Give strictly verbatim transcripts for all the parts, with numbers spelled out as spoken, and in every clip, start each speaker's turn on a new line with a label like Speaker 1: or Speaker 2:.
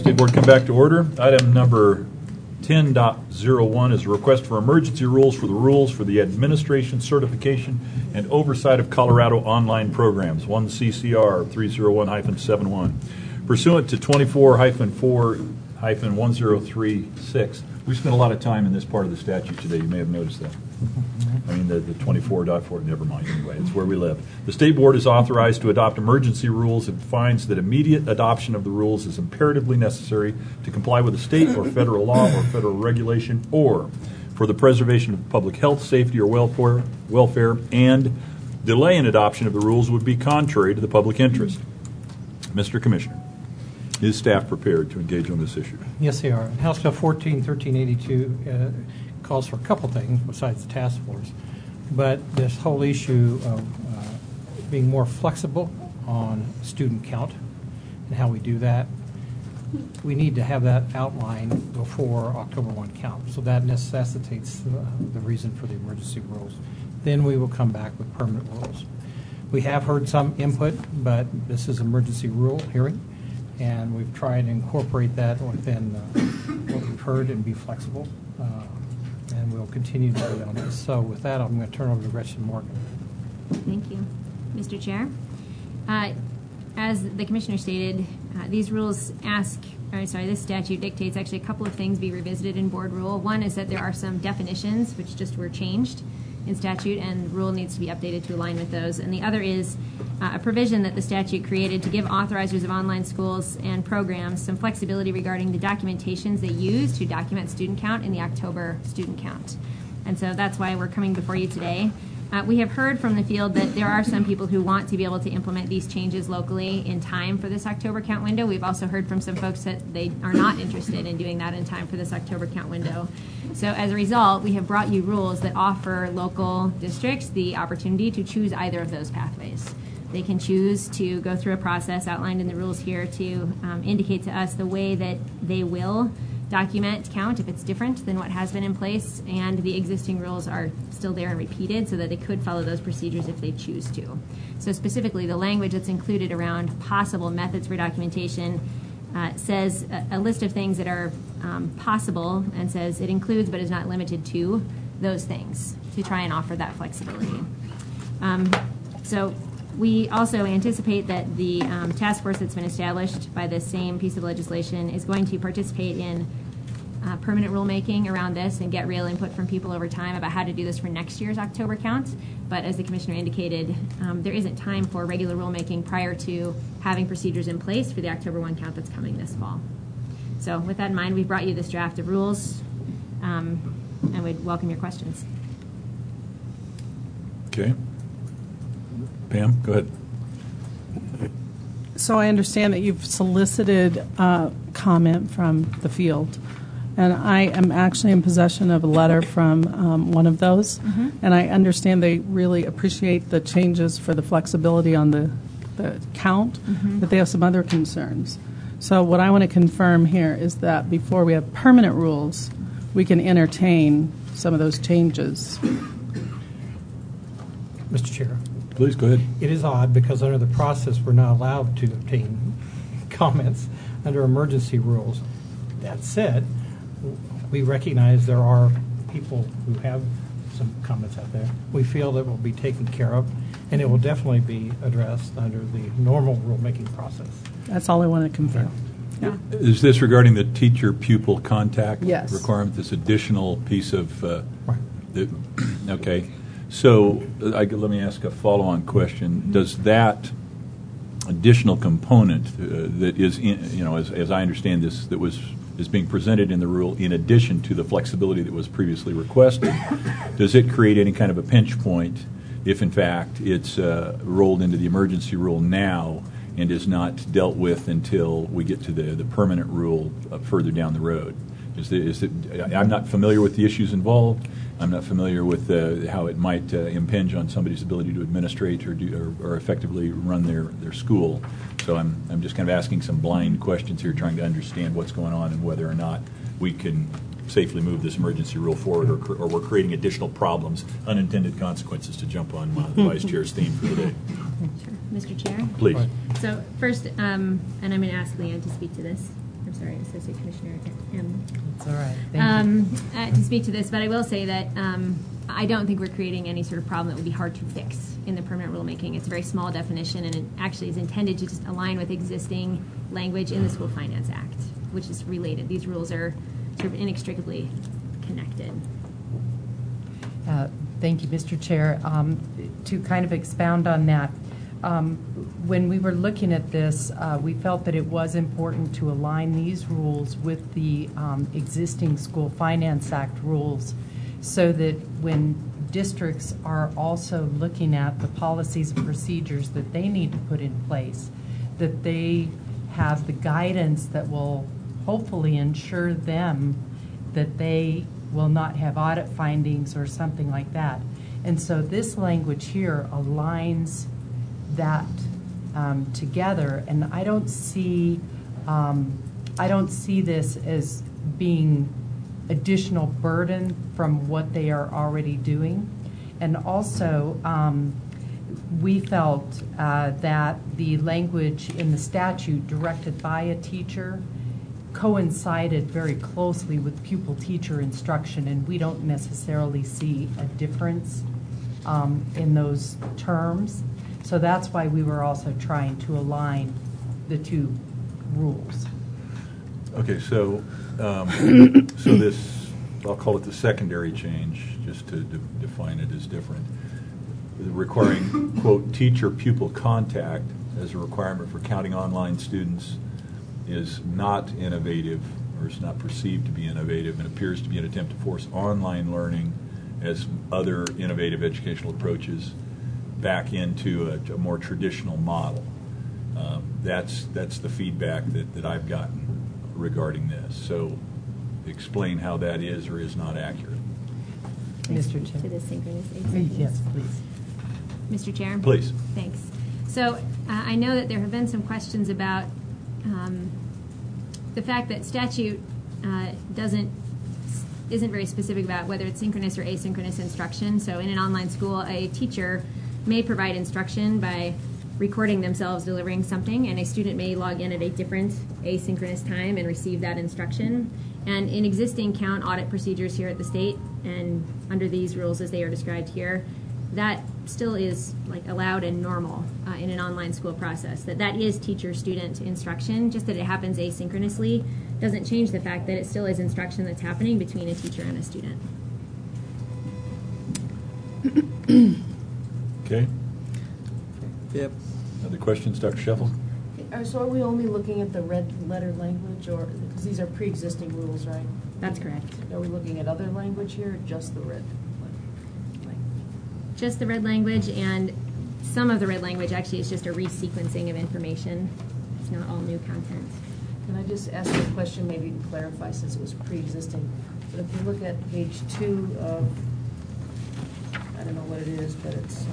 Speaker 1: State Board come back to order. Item number ten point oh one is a request for emergency rules for the rules for the administration, certification, and oversight of Colorado online programs, one C C R three oh one dash seventy-one. Pursuant to twenty-four dash four dash one oh three six, we spent a lot of time in this part of the statute today. You may have noticed that. I mean, the, the twenty-four point four, never mind, anyway, it's where we live. The State Board is authorized to adopt emergency rules and finds that immediate adoption of the rules is imperatively necessary to comply with a state or federal law or federal regulation, or for the preservation of public health, safety, or welfare, welfare, and delay in adoption of the rules would be contrary to the public interest. Mister Commissioner, is staff prepared to engage on this issue?
Speaker 2: Yes, they are. House Bill fourteen thirteen eighty-two uh, calls for a couple things besides the task force, but this whole issue of uh, being more flexible on student count and how we do that. We need to have that outlined before October first count, so that necessitates uh, the reason for the emergency rules. Then we will come back with permanent rules. We have heard some input, but this is emergency rule hearing, and we've tried to incorporate that within uh, what we've heard and be flexible, uh, and we'll continue to do on this. So with that, I'm going to turn over to Gretchen Morgan.
Speaker 3: Thank you, Mister Chair. Uh, as the Commissioner stated, uh, these rules ask, or sorry, this statute dictates actually a couple of things be revisited in board rule. One is that there are some definitions which just were changed in statute, and rule needs to be updated to align with those. And the other is uh, a provision that the statute created to give authorizers of online schools and programs some flexibility regarding the documentations they use to document student count in the October student count. And so that's why we're coming before you today. Uh, we have heard from the field that there are some people who want to be able to implement these changes locally in time for this October count window. We've also heard from some folks that they are not interested in doing that in time for this October count window. So as a result, we have brought you rules that offer local districts the opportunity to choose either of those pathways. They can choose to go through a process outlined in the rules here to um, indicate to us the way that they will document count if it's different than what has been in place, and the existing rules are still there and repeated so that they could follow those procedures if they choose to. So specifically, the language that's included around possible methods for documentation uh, says a, a list of things that are um, possible, and says it includes but is not limited to those things to try and offer that flexibility. Um, so we also anticipate that the um, task force that's been established by this same piece of legislation is going to participate in uh, permanent rulemaking around this and get real input from people over time about how to do this for next year's October count. But as the Commissioner indicated, um, there isn't time for regular rulemaking prior to having procedures in place for the October first count that's coming this fall. So with that in mind, we've brought you this draft of rules, um, and we'd welcome your questions.
Speaker 1: Okay. Pam, go ahead.
Speaker 4: So I understand that you've solicited uh, comment from the field, and I am actually in possession of a letter from um, one of those, mm-hmm. and I understand they really appreciate the changes for the flexibility on the, the count, mm-hmm. but they have some other concerns. So what I want to confirm here is that before we have permanent rules, we can entertain some of those changes.
Speaker 2: Mister Chair.
Speaker 1: Please go ahead.
Speaker 2: It is odd because under the process we're not allowed to obtain comments under emergency rules. That said, we recognize there are people who have some comments out there. We feel that will be taken care of, and it will definitely be addressed under the normal rulemaking process.
Speaker 4: That's all I want to confirm. Yeah.
Speaker 1: Is this regarding the teacher-pupil contact
Speaker 4: yes.
Speaker 1: requirement, this additional piece of... Uh,
Speaker 2: right.
Speaker 1: The, okay. So I, let me ask a follow-on question. Does that additional component uh, that is, in, you know, as, as I understand this, that was is being presented in the rule, in addition to the flexibility that was previously requested, does it create any kind of a pinch point if, in fact, it's uh, rolled into the emergency rule now and is not dealt with until we get to the, the permanent rule uh, further down the road? Is the, is it, I'm not familiar with the issues involved. I'm not familiar with uh, how it might uh, impinge on somebody's ability to administrate or, do, or, or effectively run their, their school. So I'm, I'm just kind of asking some blind questions here, trying to understand what's going on and whether or not we can safely move this emergency rule forward, or, or we're creating additional problems, unintended consequences, to jump on uh, the Vice Chair's theme for the day.
Speaker 3: Sure. Mister Chair?
Speaker 1: Please.
Speaker 3: So first, um, and I'm going to ask Leanne to speak to this. I'm sorry, Associate Commissioner M.
Speaker 5: That's all right. Thank you.
Speaker 3: Um, uh, to speak to this, but I will say that um, I don't think we're creating any sort of problem that would be hard to fix in the permanent rulemaking. It's a very small definition, and it actually is intended to just align with existing language in the School Finance Act, which is related. These rules are sort of inextricably connected.
Speaker 5: Uh, Thank you, Mister Chair. Um, to kind of expound on that, um, when we were looking at this, uh, we felt that it was important to align these rules with the um, existing School Finance Act rules so that when districts are also looking at the policies and procedures that they need to put in place, that they have the guidance that will hopefully ensure them that they will not have audit findings or something like that. And so this language here aligns that um, together, and I don't see um, I don't see this as being additional burden from what they are already doing. And also, um, we felt uh, that the language in the statute directed by a teacher coincided very closely with pupil-teacher instruction, and we don't necessarily see a difference um, in those terms. So that's why we were also trying to align the two rules.
Speaker 1: Okay, so um, so this, I'll call it the secondary change, just to de- define it as different, requiring, quote, teacher-pupil contact as a requirement for counting online students is not innovative, or is not perceived to be innovative, and appears to be an attempt to force online learning as other innovative educational approaches back into a, a more traditional model. Um, that's that's the feedback that, that I've gotten regarding this. So explain how that is or is not accurate.
Speaker 5: Mister Chair.
Speaker 3: To the synchronous asynchronous.
Speaker 5: Yes, please.
Speaker 3: Mister Chair?
Speaker 1: Please.
Speaker 3: Thanks. So uh, I know that there have been some questions about um, the fact that statute uh, doesn't isn't very specific about whether it's synchronous or asynchronous instruction. So in an online school, a teacher may provide instruction by recording themselves delivering something, and a student may log in at a different asynchronous time and receive that instruction. And in existing count audit procedures here at the state, and under these rules as they are described here, that still is like allowed and normal uh, in an online school process. That that is teacher-student instruction, just that it happens asynchronously doesn't change the fact that it still is instruction that's happening between a teacher and a student.
Speaker 1: Okay.
Speaker 6: Yep.
Speaker 1: Other questions, Doctor Sheffel?
Speaker 7: Are- So are we only looking at the red letter language, or, because these are pre-existing rules, right?
Speaker 3: That's correct.
Speaker 7: Are we looking at other language here, or just the red? language?
Speaker 3: Just the red language, and some of the red language actually is just a resequencing of information. It's not all new content.
Speaker 7: Can I just ask a question, maybe to clarify, since it was pre-existing? But if you look at page two of, I don't know what it is, but it's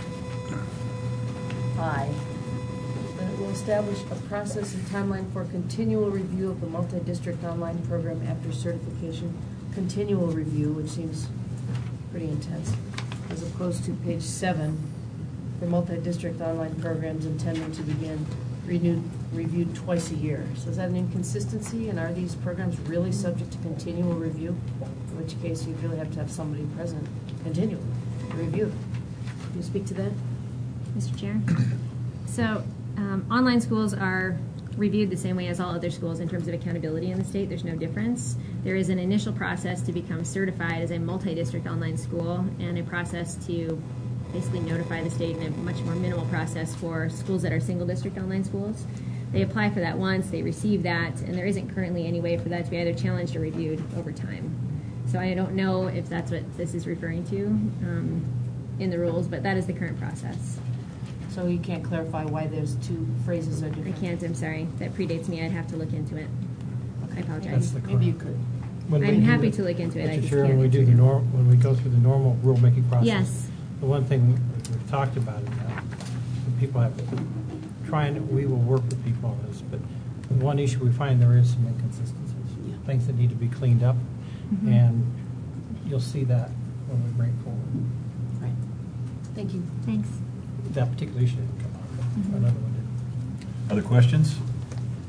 Speaker 7: uh, I, then it will establish a process and timeline for continual review of the multi-district online program after certification. Continual review, which seems pretty intense, as opposed to page seven, for multi-district online programs intending to begin renewed, reviewed twice a year. So is that an inconsistency, and are these programs really subject to continual review? In which case, you'd really have to have somebody present continually to review them. Can you speak to that?
Speaker 3: Mister Chair? So um, online schools are reviewed the same way as all other schools in terms of accountability in the state. There's no difference. There is an initial process to become certified as a multi-district online school, and a process to basically notify the state, in a much more minimal process for schools that are single district online schools. They apply for that once, they receive that, and there isn't currently any way for that to be either challenged or reviewed over time. So I don't know if that's what this is referring to um, in the rules, but that is the current process.
Speaker 7: So you can't clarify why those two phrases are
Speaker 3: I
Speaker 7: different?
Speaker 3: can't, I'm sorry. That predates me. I'd have to look into it. I
Speaker 2: That's
Speaker 3: apologize.
Speaker 2: the
Speaker 7: Maybe you
Speaker 2: correct-
Speaker 7: could.
Speaker 2: When we
Speaker 3: I'm
Speaker 2: do
Speaker 3: happy
Speaker 2: the-
Speaker 3: to look into it. I
Speaker 2: Mister
Speaker 3: just
Speaker 2: Chair,
Speaker 3: can't
Speaker 2: when we do
Speaker 3: answer
Speaker 2: the
Speaker 3: you.
Speaker 2: norm, when we go through the normal rulemaking process.
Speaker 3: Yes.
Speaker 2: The one thing we've talked about is that when people have, trying, we will work with people on this, but the one issue we find there is some inconsistencies, things that need to be cleaned up,
Speaker 3: Mhm.
Speaker 2: and you'll see that when we bring it forward.
Speaker 7: Right. Thank you.
Speaker 3: Thanks.
Speaker 2: That particular issue didn't come out, but
Speaker 3: Mhm.
Speaker 2: another one did.
Speaker 1: Other questions?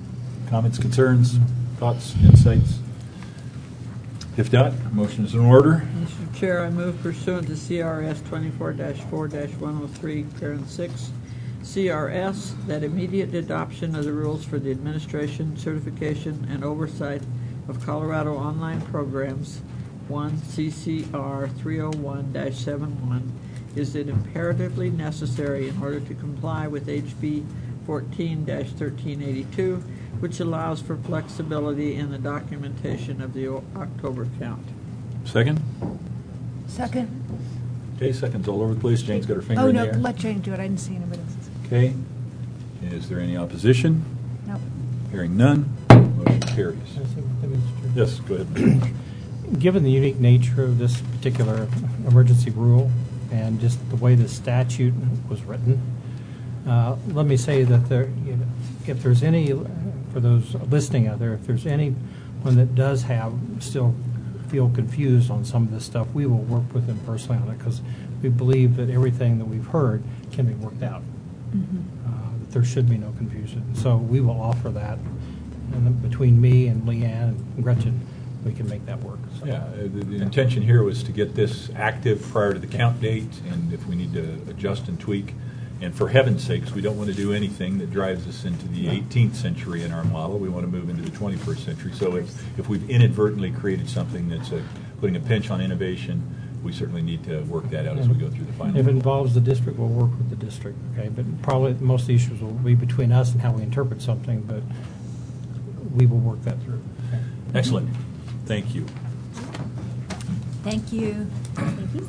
Speaker 1: Comments, concerns, thoughts, insights? If not, motion is in order.
Speaker 6: Mister Chair, I move pursuant to C R S twenty-four dash four dash one oh three, parent six, C R S, that immediate adoption of the rules for the administration, certification, and oversight of Colorado online programs, one C C R three oh one dash seventy-one, is it imperatively necessary in order to comply with H B fourteen dash thirteen eighty-two, which allows for flexibility in the documentation of the O- October count.
Speaker 1: Second?
Speaker 8: Second.
Speaker 1: Okay, seconds all over the place. Jane's got her finger
Speaker 8: Oh,
Speaker 1: in
Speaker 8: no,
Speaker 1: the air.
Speaker 8: let Jane do it. I didn't see anybody else's.
Speaker 1: Okay. Is there any opposition?
Speaker 8: No.
Speaker 1: Hearing none, motion carries.
Speaker 2: Can I say one thing, Mister Chair?
Speaker 1: Yes, go ahead.
Speaker 2: Given the unique nature of this particular emergency rule and just the way the statute was written, uh, let me say that there, you know, if there's any, for those listening out there, if there's anyone that does have, still feel confused on some of this stuff, we will work with them personally on it because we believe that everything that we've heard can be worked out.
Speaker 8: Mm-hmm.
Speaker 2: Uh, that there should be no confusion. So we will offer that. And then between me and Leanne and Gretchen, we can make that work. So.
Speaker 1: Yeah, uh, the, the intention here was to get this active prior to the count date, and if we need to adjust and tweak. And for heaven's sakes, we don't want to do anything that drives us into the eighteenth century in our model. We want to move into the twenty-first century. So if, if we've inadvertently created something that's a, putting a pinch on innovation, we certainly need to work that out as we go through the final.
Speaker 2: If it involves the district, we'll work with the district, okay? But probably most of the issues will be between us and how we interpret something, but we will work that through. Okay?
Speaker 1: Excellent. Thank you.
Speaker 8: Thank you.
Speaker 3: Thank you.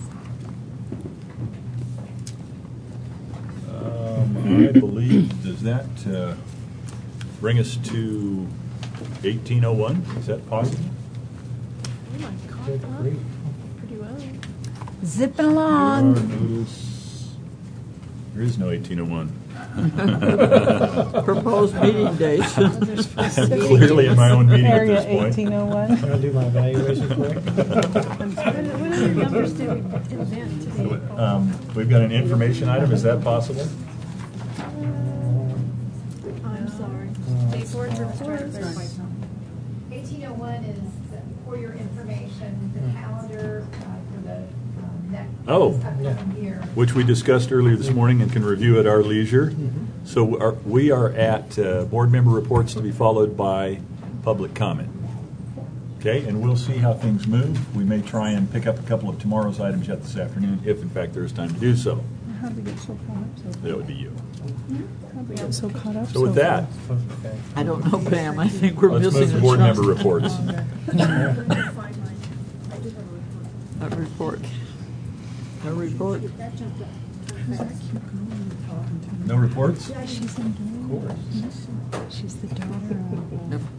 Speaker 1: Um, I believe, does that uh, bring us to eighteen oh one? Is that possible?
Speaker 8: Oh, my
Speaker 2: Good
Speaker 8: God.
Speaker 2: grief.
Speaker 8: Pretty well. Zipping along.
Speaker 1: Notice. There is no eighteen oh one.
Speaker 6: Proposed meeting dates.
Speaker 1: Clearly in my own meeting at
Speaker 4: Area
Speaker 1: this point.
Speaker 4: eighteen oh one.
Speaker 2: Can I do my evaluation quick?
Speaker 8: What other numbers did we invent today?
Speaker 1: Um, We've got an information item. Is that possible?
Speaker 8: I'm sorry. State board reports.
Speaker 9: eighteen oh one is for your information, the calendar uh, for the um, next
Speaker 1: Oh.
Speaker 9: upcoming year.
Speaker 1: Which we discussed earlier this morning and can review at our leisure. So our- we are at uh, board member reports to be followed by public comment. Okay, and we'll see how things move. We may try and pick up a couple of tomorrow's items yet this afternoon, if in fact there's time to do so.
Speaker 4: How did we get so caught up so
Speaker 1: That would be you.
Speaker 4: How did we get so caught up
Speaker 1: So with that,
Speaker 2: Okay.
Speaker 6: I don't know, Pam. I think we're
Speaker 1: let's
Speaker 6: missing
Speaker 1: move to
Speaker 6: a
Speaker 1: board
Speaker 6: chunk.
Speaker 1: member reports.
Speaker 6: A report. A report.
Speaker 1: No reports?
Speaker 4: She's engaged. She's the daughter of.
Speaker 6: Yep.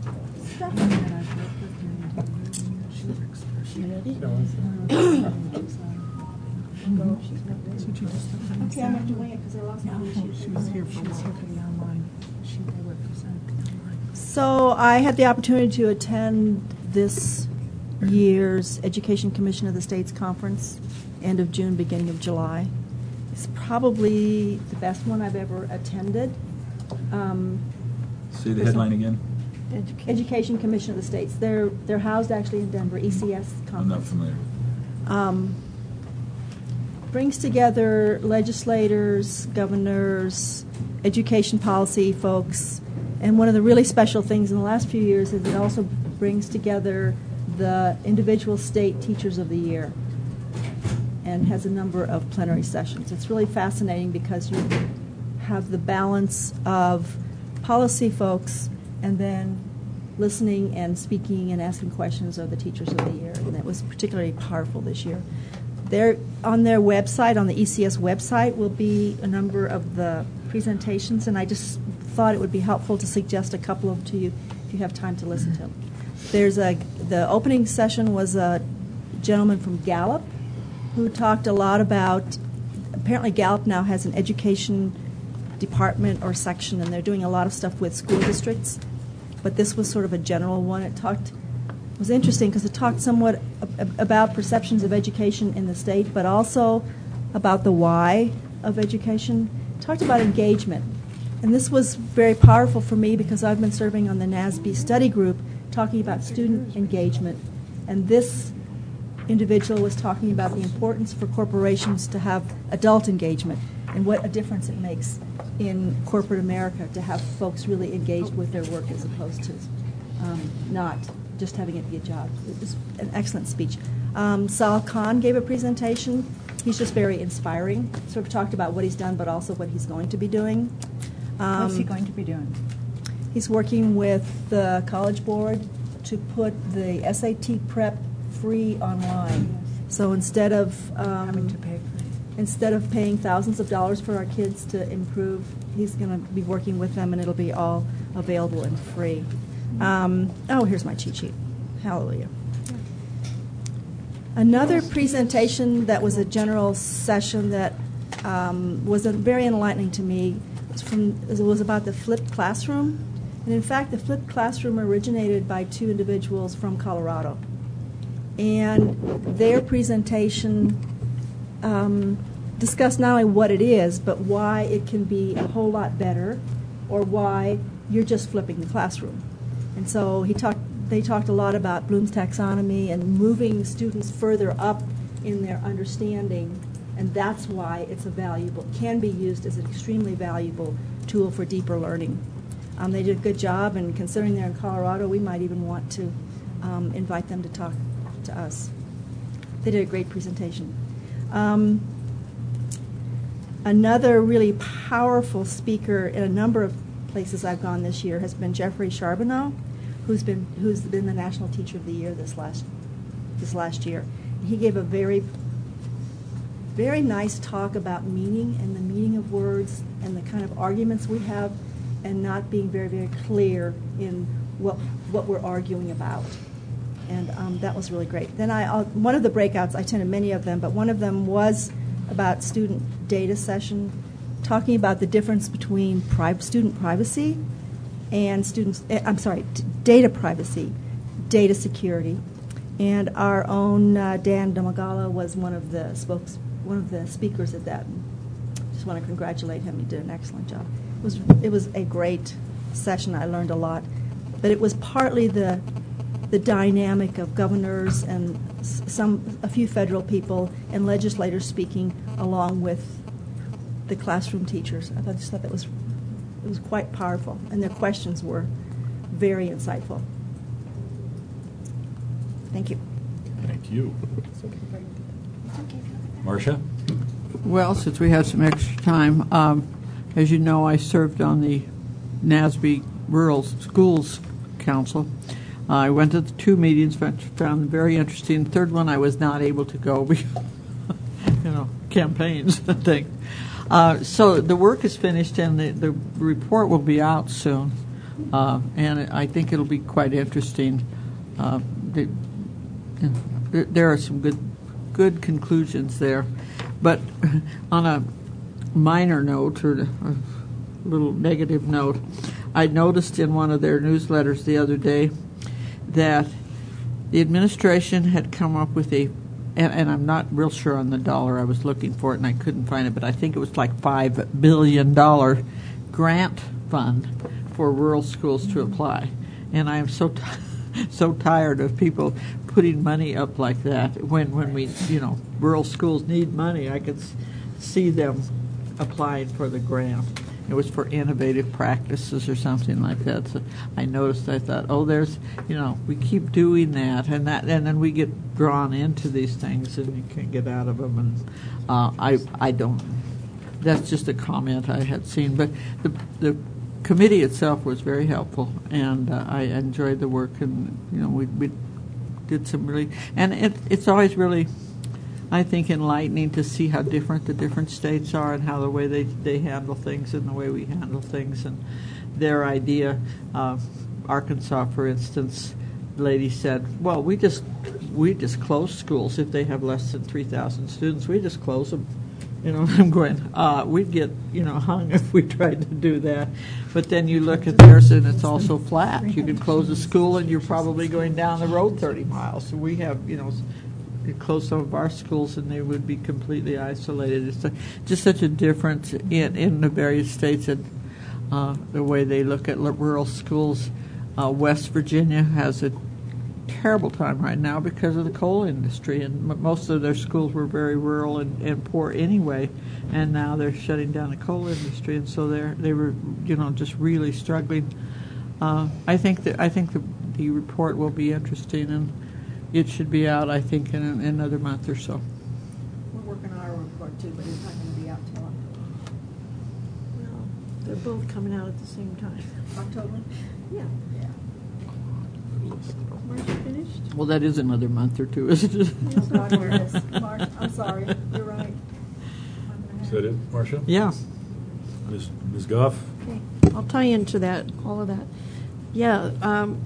Speaker 4: Okay, I'm doing it because I lost my. She was here for the online. She they represent the online.
Speaker 10: So I had the opportunity to attend this year's Education Commission of the States Conference, end of June, beginning of July. It's probably the best one I've ever attended. Um,
Speaker 1: See the headline again?
Speaker 10: Education Commission of the States. They're they're housed actually in Denver, E C S conference.
Speaker 1: I'm not familiar.
Speaker 10: Um, brings together legislators, governors, education policy folks, and one of the really special things in the last few years is it also brings together the individual state teachers of the year and has a number of plenary sessions. It's really fascinating because you have the balance of policy folks and then listening and speaking and asking questions of the teachers of the year, and that was particularly powerful this year. There, on their website, on the E C S website, will be a number of the presentations, and I just thought it would be helpful to suggest a couple of them to you if you have time to listen to them. There's a the opening session was a gentleman from Gallup who talked a lot about. Apparently, Gallup now has an education department or section, and they're doing a lot of stuff with school districts. But this was sort of a general one. It talked it was interesting because it talked somewhat ab- about perceptions of education in the state, but also about the why of education. It talked about engagement And this was very powerful for me because I've been serving on the NASB study group talking about student engagement. And this individual was talking about the importance for corporations to have adult engagement and what a difference it makes in corporate America to have folks really engaged with their work as opposed to um, not just having it be a job. It was an excellent speech. Um, Sal Khan gave a presentation. He's just very inspiring. Sort of talked about what he's done, but also what he's going to be doing. Um,
Speaker 11: What's he going to be doing?
Speaker 10: He's working with the College Board to put the S A T prep free online. So instead of um,
Speaker 11: Having to pay for it.
Speaker 10: instead of paying thousands of dollars for our kids to improve, he's going to be working with them, and it'll be all available and free. Um, oh, here's my cheat sheet. Hallelujah. Another presentation that was a general session that um, was a, very enlightening to me was from it was about the flipped classroom. And in fact, the flipped classroom originated by two individuals from Colorado. And their presentation um, discussed not only what it is, but why it can be a whole lot better, or why you're just flipping the classroom. And so he talked. They talked a lot about Bloom's taxonomy and moving students further up in their understanding, and that's why it's a valuable, can be used as an extremely valuable tool for deeper learning. Um, they did a good job, and considering they're in Colorado, we might even want to um, invite them to talk to us. They did a great presentation. Um, another really powerful speaker in a number of places I've gone this year has been Jeffrey Charbonneau, who's been who's been the National Teacher of the Year this last this last year. He gave a very very nice talk about meaning and the meaning of words and the kind of arguments we have, and not being very very clear in what what we're arguing about. And um, that was really great. Then I I'll, one of the breakouts, I attended many of them, but one of them was about student data session, talking about the difference between pri- student privacy and students, I'm sorry, d- data privacy, data security. And our own uh, Dan Domagala was one of the spokes, one of the speakers at that. Just want to congratulate him. He did an excellent job. It was it was a great session. I learned a lot, but it was partly the the dynamic of governors and s- some a few federal people and legislators speaking along with the classroom teachers. I thought, just thought that was it was quite powerful, and their questions were very insightful. Thank you.
Speaker 1: Thank you. Marcia?
Speaker 6: Well, since we have some extra time, um, as you know, I served on the NASB Rural Schools Council. Uh, I went to the two meetings, found them very interesting. The third one I was not able to go because, you know, campaigns and things. Uh, so the work is finished, and the, the report will be out soon, uh, and I think it'll be quite interesting. Uh, the, there are some good, good conclusions there, but on a minor note or a little negative note, I noticed in one of their newsletters the other day that the administration had come up with a And, and I'm not real sure on the dollar. I was looking for it and I couldn't find it, but I think it was like five billion dollars grant fund for rural schools to apply. And I am so t- so tired of people putting money up like that when, when we, you know, rural schools need money. I could s- see them applying for the grant. It was for innovative practices or something like that. So I noticed, I thought, oh, there's, you know, we keep doing that, and that, and then we get drawn into these things, and you can't get out of them. And uh, I, I don't. That's just a comment I had seen, but the the committee itself was very helpful, and uh, I enjoyed the work, and you know, we we did some really, and it, it's always really, I think, enlightening to see how different the different states are and how the way they, they handle things and the way we handle things. And their idea, uh, Arkansas, for instance, the lady said, well, we just we just close schools if they have less than three thousand students. We just close them. You know, I'm going, uh, we'd get, you know, hung if we tried to do that. But then you look at theirs and it's also flat. You could close a school and you're probably going down the road thirty miles. So we have, you know, close some of our schools and they would be completely isolated. It's a, just such a difference in, in the various states. And uh, the way they look at l- rural schools. Uh, West Virginia has a terrible time right now because of the coal industry, and m- most of their schools were very rural and, and poor anyway, and now they're shutting down the coal industry, and so they're they were you know just really struggling. Uh, I think that I think the the report will be interesting, and it should be out I think in, in another month or so.
Speaker 7: We're working on our report too, but it's not going to be out till October.
Speaker 8: No, they're both coming out at the same time.
Speaker 7: October? Yeah.
Speaker 8: March finished?
Speaker 6: Well, that is another month or two, isn't it?
Speaker 7: It's not here. It's March. I'm sorry. You're right.
Speaker 11: Is that it, Marcia?
Speaker 6: Yeah.
Speaker 11: Miz Miz Goff?
Speaker 8: Okay, I'll tie into that, all of that. Yeah, um,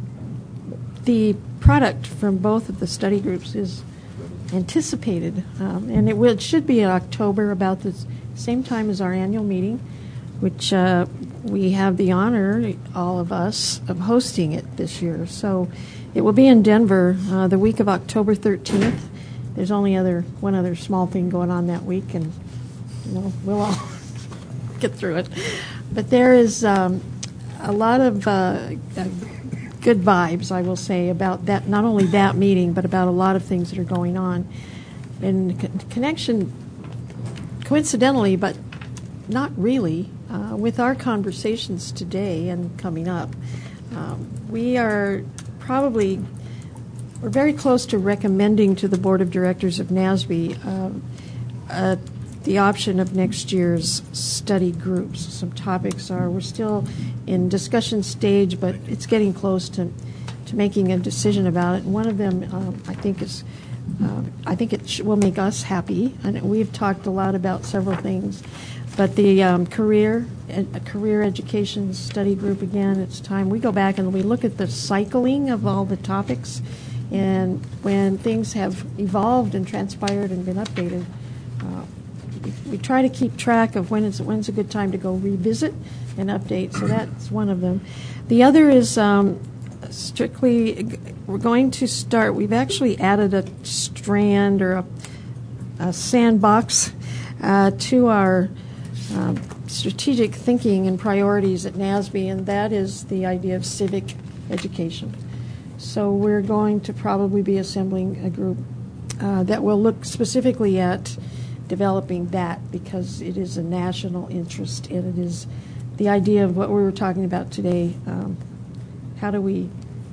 Speaker 8: the product from both of the study groups is anticipated, um, and it will, it should be in October, about the same time as our annual meeting, which uh, we have the honor, all of us, of hosting it this year. So it will be in Denver uh, the week of October thirteenth. There's only other one other small thing going on that week, and you know we'll all get through it. But there is um, a lot of uh, good vibes, I will say, about that. Not only that meeting, but about a lot of things that are going on in con- connection, coincidentally, but not really, uh, with our conversations today and coming up. Um, we are probably, we're very close to recommending to the Board of Directors of NASB um, uh, the option of next year's study groups. Some topics are, we're still in discussion stage, but it's getting close to, to making a decision about it. And one of them, um, I think, is uh, I think it sh- will make us happy. And we've talked a lot about several things. But the um, career ed- career education study group, again, it's time we go back and we look at the cycling of all the topics, and when things have evolved and transpired and been updated, uh, we, we try to keep track of when it's when's a good time to go revisit and update. So that's one of them. The other is um, strictly, we're going to start, we've actually added a strand or a, a sandbox uh, to our Um, strategic thinking and priorities at NASB, and that is the idea of civic education. So we're going to probably be assembling a group uh, that will look specifically at developing that, because it is a national interest, and it is the idea of what we were talking about today. Um, how do we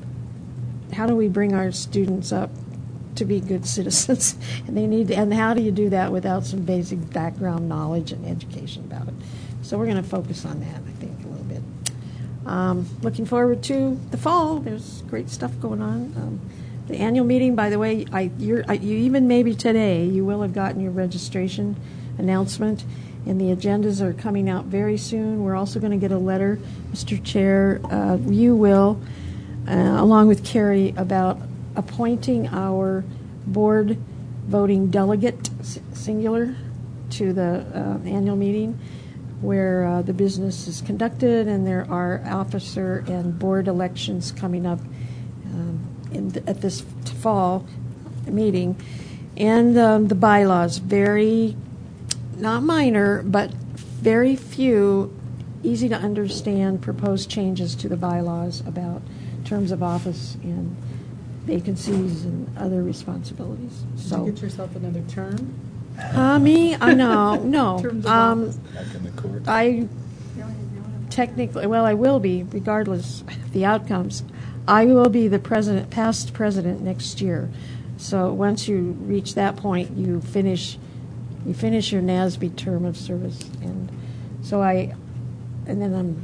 Speaker 8: how do we bring our students up to be good citizens? And they need to, and how do you do that without some basic background knowledge and education about it? So we're going to focus on that, I think, a little bit. Um, looking forward to the fall. There's great stuff going on. Um, the annual meeting, by the way, I, you're, I, you even maybe today you will have gotten your registration announcement, and the agendas are coming out very soon. We're also going to get a letter, Mister Chair, uh, you will, uh, along with Carrie, about appointing our board voting delegate, singular, to the uh, annual meeting, where uh, the business is conducted, and there are officer and board elections coming up um, in th- at this fall meeting. And um, the bylaws, very, not minor, but very few easy to understand proposed changes to the bylaws about terms of office and vacancies and other responsibilities.
Speaker 4: Did
Speaker 8: So,
Speaker 4: you get yourself another term?
Speaker 8: uh, me, I no, no.
Speaker 4: Terms of
Speaker 8: Um,
Speaker 4: office.
Speaker 11: Back in the court?
Speaker 8: I technically, well, I will be, regardless of the outcomes. I will be the president, past president next year. So once you reach that point, you finish, you finish your NASB term of service, and so I, and then I'm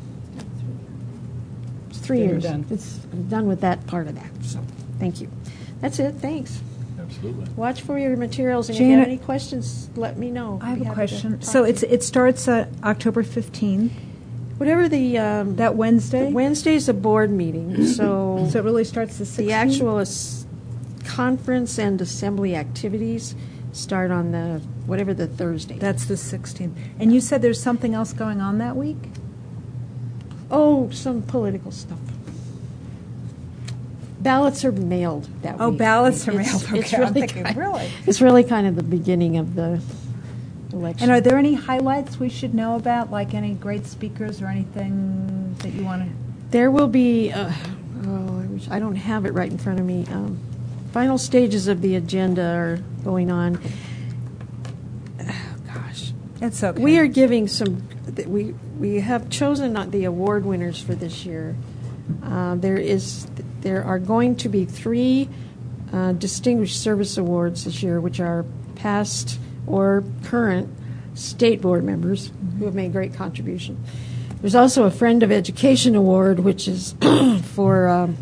Speaker 8: it's three
Speaker 4: Then you're
Speaker 8: years.
Speaker 4: done.
Speaker 8: It's I'm done with that part of that. So thank you. That's it. Thanks.
Speaker 1: Absolutely.
Speaker 8: Watch for your materials, and if you
Speaker 12: Janet,
Speaker 8: have any questions, let me know.
Speaker 12: I have
Speaker 8: Be
Speaker 12: a
Speaker 8: happy to
Speaker 12: question.
Speaker 8: talk
Speaker 12: So
Speaker 8: to
Speaker 12: it's
Speaker 8: you.
Speaker 12: it starts uh, October fifteenth,
Speaker 8: Whatever the um,
Speaker 12: that Wednesday?
Speaker 8: Wednesday's a board meeting, so
Speaker 12: So it really starts the sixteenth?
Speaker 8: the actual as- conference and assembly activities start on the whatever the Thursday.
Speaker 12: That's the sixteenth. And you said there's something else going on that week?
Speaker 8: Oh, some political stuff. Ballots are mailed that
Speaker 12: Oh,
Speaker 8: week.
Speaker 12: ballots are
Speaker 8: It's-
Speaker 12: mailed.
Speaker 8: it's
Speaker 12: Okay, I'm
Speaker 8: really
Speaker 12: thinking,
Speaker 8: kind-
Speaker 12: really?
Speaker 8: It's really kind of the beginning of the election.
Speaker 12: And are there any highlights we should know about, like any great speakers or anything that you want to?
Speaker 8: There will be, uh, oh, I, wish, I don't have it right in front of me. Um, final stages of the agenda are going on. Oh, gosh.
Speaker 12: It's okay.
Speaker 8: We are giving some, we, we have chosen not the award winners for this year. Uh, there is, there are going to be three uh, Distinguished Service Awards this year, which are past or current state board members who have made great contribution. There's also a Friend of Education Award, which is for um,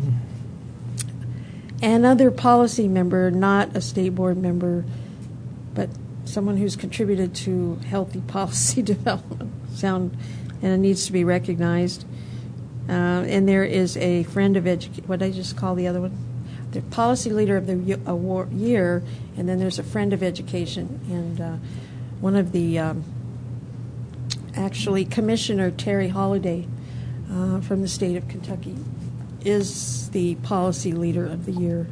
Speaker 8: another policy member, not a state board member, but someone who's contributed to healthy policy development. Sound, and it needs to be recognized. Uh, and there is a Friend of Education. What did I just call the other one? The Policy Leader of the y- award Year, and then there's a Friend of Education, and uh, one of the. Um, Actually, Commissioner Terry Holliday uh, from the state of Kentucky is the Policy Leader of the Year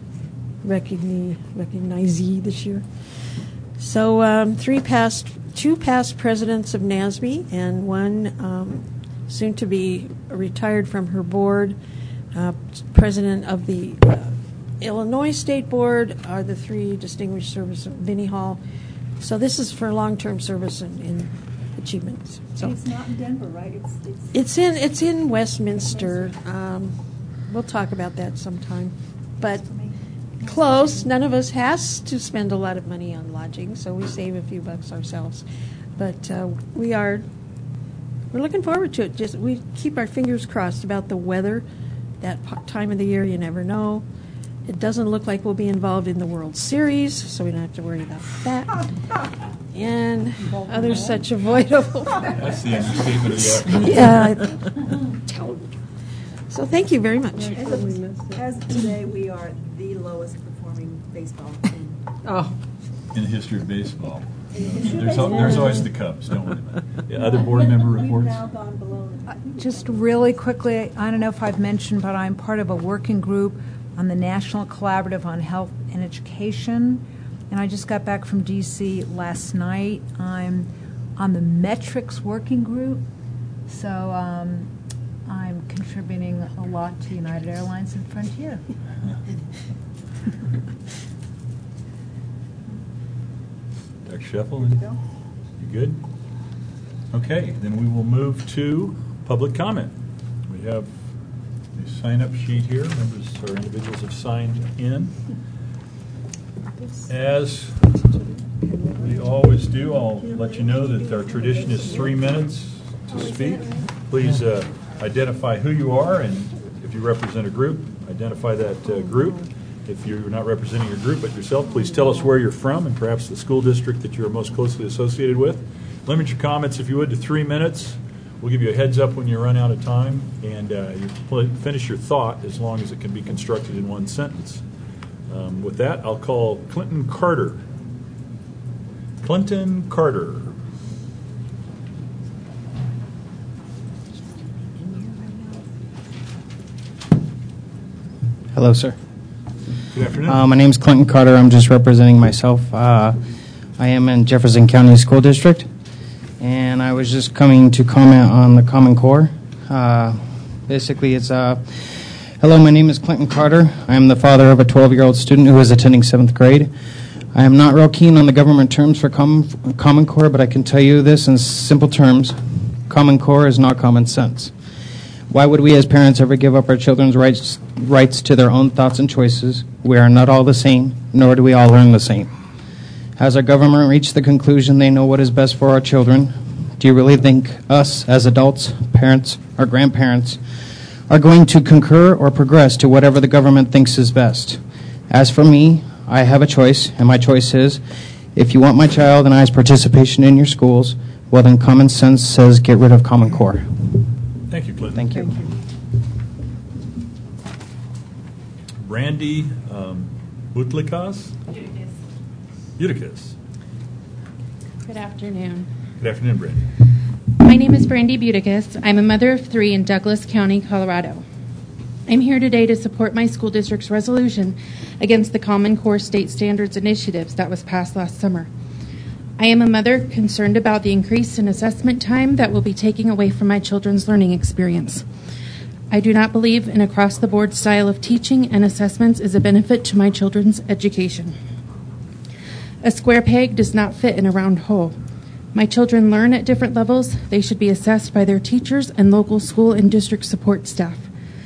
Speaker 8: recogni- recognizee this year. So um, three past, two past presidents of NASB and one um, soon to be retired from her board, uh, president of the uh, Illinois State Board are the three distinguished service of Vinnie Hall. So this is for long-term service in, in achievements. So
Speaker 12: it's not in Denver, right? It's it's,
Speaker 8: it's in it's in Westminster. Um, we'll talk about that sometime, but close. None of us has to spend a lot of money on lodging, so we save a few bucks ourselves. But uh, we are we're looking forward to it. Just we keep our fingers crossed about the weather. That time of the year, you never know. It doesn't look like we'll be involved in the World Series, so we don't have to worry about that. And other such avoidable.
Speaker 1: That's the understatement of the
Speaker 8: Yeah. Tell- so thank you very much.
Speaker 13: As of, as of today, we are the lowest performing baseball team.
Speaker 8: Oh.
Speaker 1: in the history of baseball. You know, there's, al- there's always the Cubs, don't worry about it. Yeah, other board member reports?
Speaker 13: We've now gone below.
Speaker 12: Just really quickly, I don't know if I've mentioned, but I'm part of a working group on the National Collaborative on Health and Education, and I just got back from D C last night. I'm on the Metrics Working Group, so um, I'm contributing a lot to United Airlines and Frontier.
Speaker 1: Doctor Sheffel, you good? Okay, then we will move to public comment. We have a sign-up sheet here. Members or individuals have signed in. As we always do, I'll let you know that our tradition is three minutes to speak. Please uh, identify who you are, and if you represent a group, identify that uh, group. If you're not representing your group but yourself, please tell us where you're from and perhaps the school district that you're most closely associated with. Limit your comments, if you would, to three minutes. We'll give you a heads up when you run out of time, and uh, you pl- finish your thought as long as it can be constructed in one sentence. Um, with that, I'll call Clinton Carter. Clinton Carter.
Speaker 14: Hello, sir.
Speaker 1: Good afternoon.
Speaker 14: Uh, my name is Clinton Carter. I'm just representing myself. Uh, I am in Jefferson County School District, and I was just coming to comment on the Common Core. Uh, basically, it's uh, hello, my name is Clinton Carter. I am the father of a twelve-year-old student who is attending seventh grade. I am not real keen on the government terms for Common, Common Core, but I can tell you this in simple terms. Common Core is not common sense. Why would we as parents ever give up our children's rights, rights to their own thoughts and choices? We are not all the same, nor do we all learn the same. Has our government reached the conclusion they know what is best for our children? Do you really think us as adults, parents, or grandparents are going to concur or progress to whatever the government thinks is best? As for me, I have a choice, and my choice is, if you want my child and I's participation in your schools, well then common sense says get rid of Common Core.
Speaker 1: Thank you, Clinton.
Speaker 14: Thank you.
Speaker 8: Thank you.
Speaker 1: Brandy um, Butlikas? Uticus.
Speaker 15: Good afternoon.
Speaker 1: Good afternoon, Brandy.
Speaker 15: My name is Brandy Buticus. I'm a mother of three in Douglas County, Colorado. I'm here today to support my school district's resolution against the Common Core State Standards initiatives that was passed last summer. I am a mother concerned about the increase in assessment time that will be taking away from my children's learning experience. I do not believe an across-the-board style of teaching and assessments is a benefit to my children's education. A square peg does not fit in a round hole. My children learn at different levels. They should be assessed by their teachers and local school and district support staff.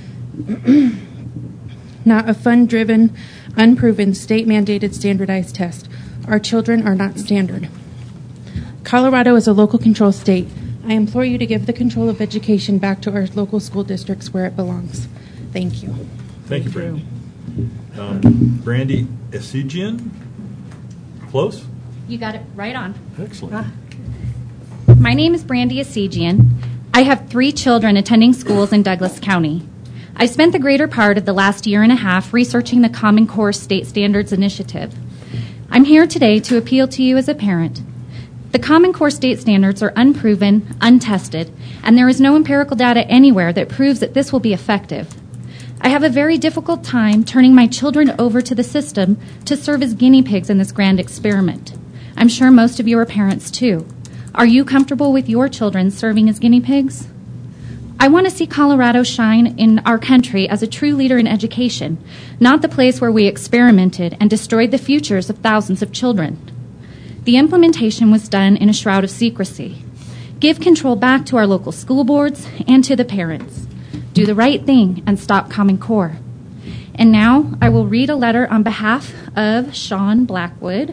Speaker 15: Not a fund-driven, unproven, state-mandated standardized test. Our children are not standard. Colorado is a local control state. I implore you to give the control of education back to our local school districts where it belongs. Thank you.
Speaker 11: Thank you, Brandy. Um, Brandy Esigian? Close?
Speaker 16: You got it right on.
Speaker 11: Excellent.
Speaker 16: My name is Brandy Esigian. I have three children attending schools in Douglas County. I've spent the greater part of the last year and a half researching the Common Core State Standards Initiative. I'm here today to appeal to you as a parent. The Common Core State Standards are unproven, untested, and there is no empirical data anywhere that proves that this will be effective. I have a very difficult time turning my children over to the system to serve as guinea pigs in this grand experiment. I'm sure most of you are parents too. Are you comfortable with your children serving as guinea pigs? I want to see Colorado shine in our country as a true leader in education, not the place where we experimented and destroyed the futures of thousands of children. The implementation was done in a shroud of secrecy. Give control back to our local school boards and to the parents. Do the right thing and stop Common Core. And now I will read a letter on behalf of Sean Blackwood.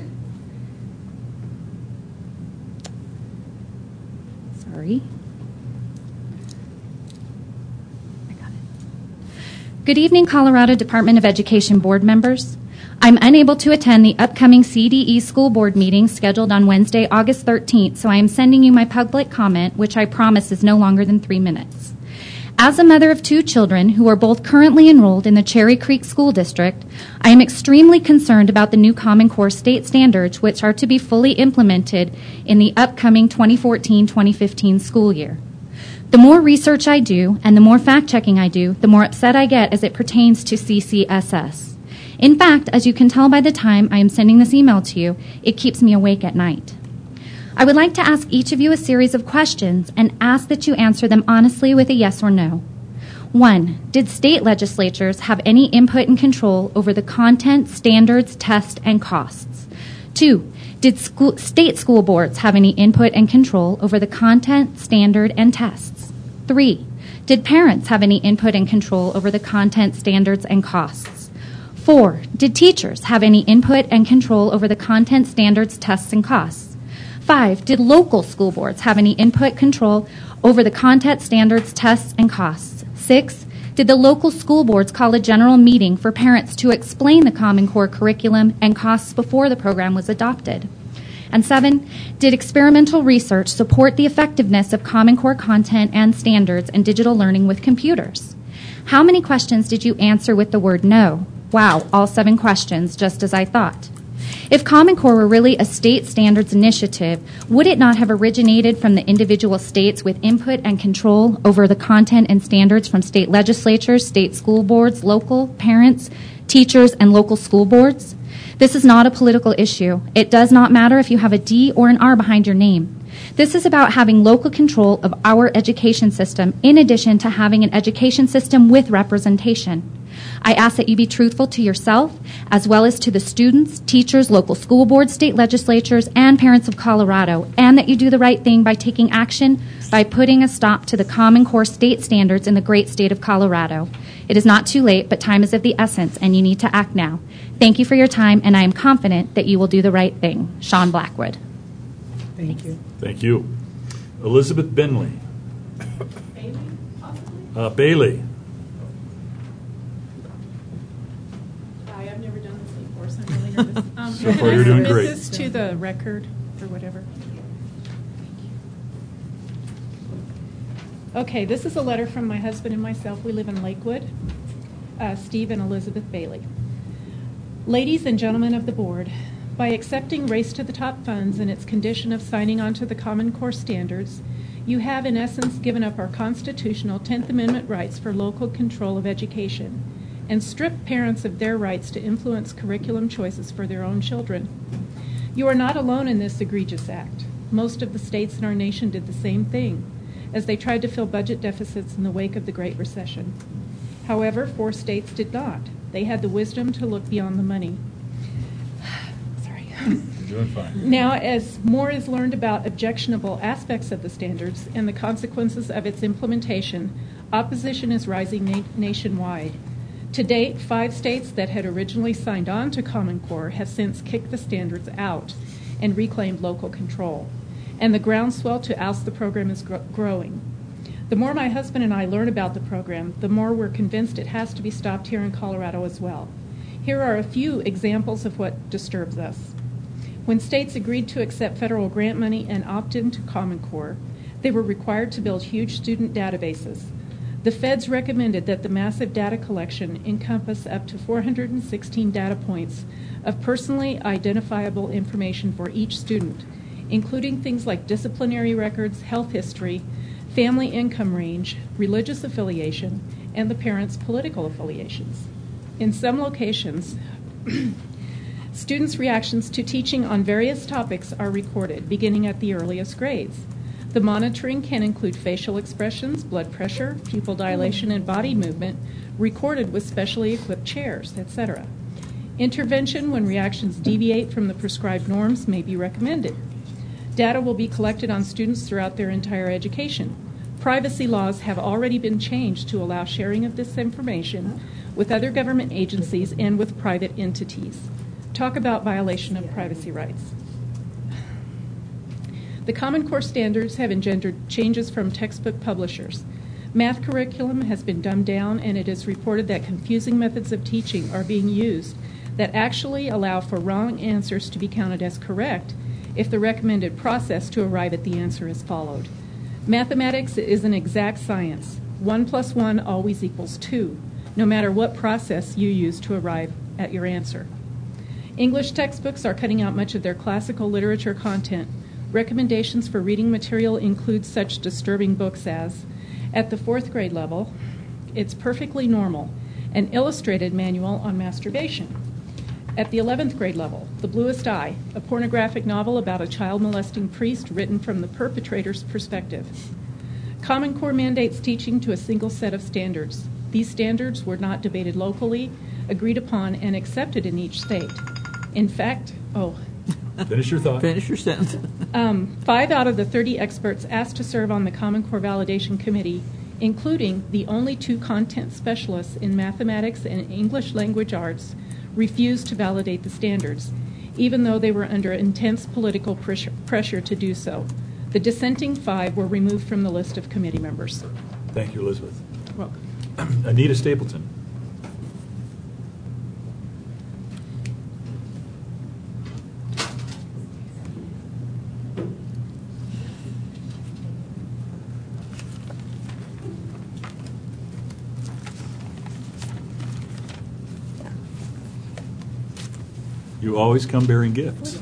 Speaker 16: Sorry. I got it. Good evening, Colorado Department of Education board members. I'm unable to attend the upcoming C D E school board meeting scheduled on Wednesday, August thirteenth, so I am sending you my public comment, which I promise is no longer than three minutes. As a mother of two children who are both currently enrolled in the Cherry Creek School District, I am extremely concerned about the new Common Core state standards, which are to be fully implemented in the upcoming twenty fourteen twenty fifteen school year. The more research I do and the more fact-checking I do, the more upset I get as it pertains to C C S S. In fact, as you can tell by the time I am sending this email to you, it keeps me awake at night. I would like to ask each of you a series of questions and ask that you answer them honestly with a yes or no. One, did state legislatures have any input and control over the content, standards, tests, and costs? Two, did school, state school boards have any input and control over the content, standard, and tests? Three, did parents have any input and control over the content, standards, and costs? Four, did teachers have any input and control over the content, standards, tests, and costs? Five, did local school boards have any input control over the content, standards, tests, and costs? Six, did the local school boards call a general meeting for parents to explain the Common Core curriculum and costs before the program was adopted? And seven, did experimental research support the effectiveness of Common Core content and standards in digital learning with computers? How many questions did you answer with the word no? Wow, all seven questions, just as I thought. If Common Core were really a state standards initiative, would it not have originated from the individual states with input and control over the content and standards from state legislatures, state school boards, local parents, teachers, and local school boards? This is not a political issue. It does not matter if you have a D or an R behind your name. This is about having local control of our education system in addition to having an education system with representation. I ask that you be truthful to yourself as well as to the students, teachers, local school boards, state legislatures, and parents of Colorado, and that you do the right thing by taking action by putting a stop to the Common Core state standards in the great state of Colorado. It is not too late, but time is of the essence, and you need to act now. Thank you for your time, and I am confident that you will do the right thing. Sean Blackwood.
Speaker 2: Thank you.
Speaker 11: Thank you. Elizabeth Benley.
Speaker 17: Bailey, possibly?
Speaker 11: Uh, Bailey.
Speaker 17: Hi, I've never done this before, so I'm really nervous. Um,
Speaker 11: So far, you're doing great.
Speaker 17: This to the record or whatever. Okay, this is a letter from my husband and myself. We live in Lakewood. Uh, Steve and Elizabeth Bailey. Ladies and gentlemen of the board, by accepting Race to the Top funds and its condition of signing on to the Common Core standards, you have in essence given up our constitutional tenth Amendment rights for local control of education and stripped parents of their rights to influence curriculum choices for their own children. You are not alone in this egregious act. Most of the states in our nation did the same thing as they tried to fill budget deficits in the wake of the Great Recession. However, four states did not. They had the wisdom to look beyond the money. Sorry.
Speaker 11: You're doing fine.
Speaker 17: Now, as more is learned about objectionable aspects of the standards and the consequences of its implementation, opposition is rising na- nationwide. To date, five states that had originally signed on to Common Core have since kicked the standards out and reclaimed local control. And the groundswell to oust the program is gr- growing. The more my husband and I learn about the program, the more we're convinced it has to be stopped here in Colorado as well. Here are a few examples of what disturbs us. When states agreed to accept federal grant money and opt into Common Core, they were required to build huge student databases. The feds recommended that the massive data collection encompass up to four hundred sixteen data points of personally identifiable information for each student, including things like disciplinary records, health history, family income range, religious affiliation, and the parents' political affiliations. In some locations, students' reactions to teaching on various topics are recorded, beginning at the earliest grades. The monitoring can include facial expressions, blood pressure, pupil dilation, and body movement, recorded with specially equipped chairs, et cetera. Intervention when reactions deviate from the prescribed norms may be recommended. Data will be collected on students throughout their entire education. Privacy laws have already been changed to allow sharing of this information with other government agencies and with private entities. Talk about violation of privacy rights. The Common Core standards have engendered changes from textbook publishers. Math curriculum has been dumbed down, and it is reported that confusing methods of teaching are being used that actually allow for wrong answers to be counted as correct if the recommended process to arrive at the answer is followed. Mathematics is an exact science. One plus one always equals two, no matter what process you use to arrive at your answer. English textbooks are cutting out much of their classical literature content. Recommendations for reading material include such disturbing books as, at the fourth grade level, It's Perfectly Normal, an illustrated manual on masturbation. At the eleventh grade level, The Bluest Eye, a pornographic novel about a child-molesting priest written from the perpetrator's perspective. Common Core mandates teaching to a single set of standards. These standards were not debated locally, agreed upon, and accepted in each state. In fact, oh...
Speaker 11: Finish your thought.
Speaker 6: Finish your sentence.
Speaker 17: um, five out of the thirty experts asked to serve on the Common Core Validation Committee, including the only two content specialists in mathematics and English language arts, refused to validate the standards, even though they were under intense political pressure, pressure to do so. The dissenting five were removed from the list of committee members.
Speaker 11: Thank you, Elizabeth.
Speaker 17: Well,
Speaker 11: Anita Stapleton. You always come bearing gifts.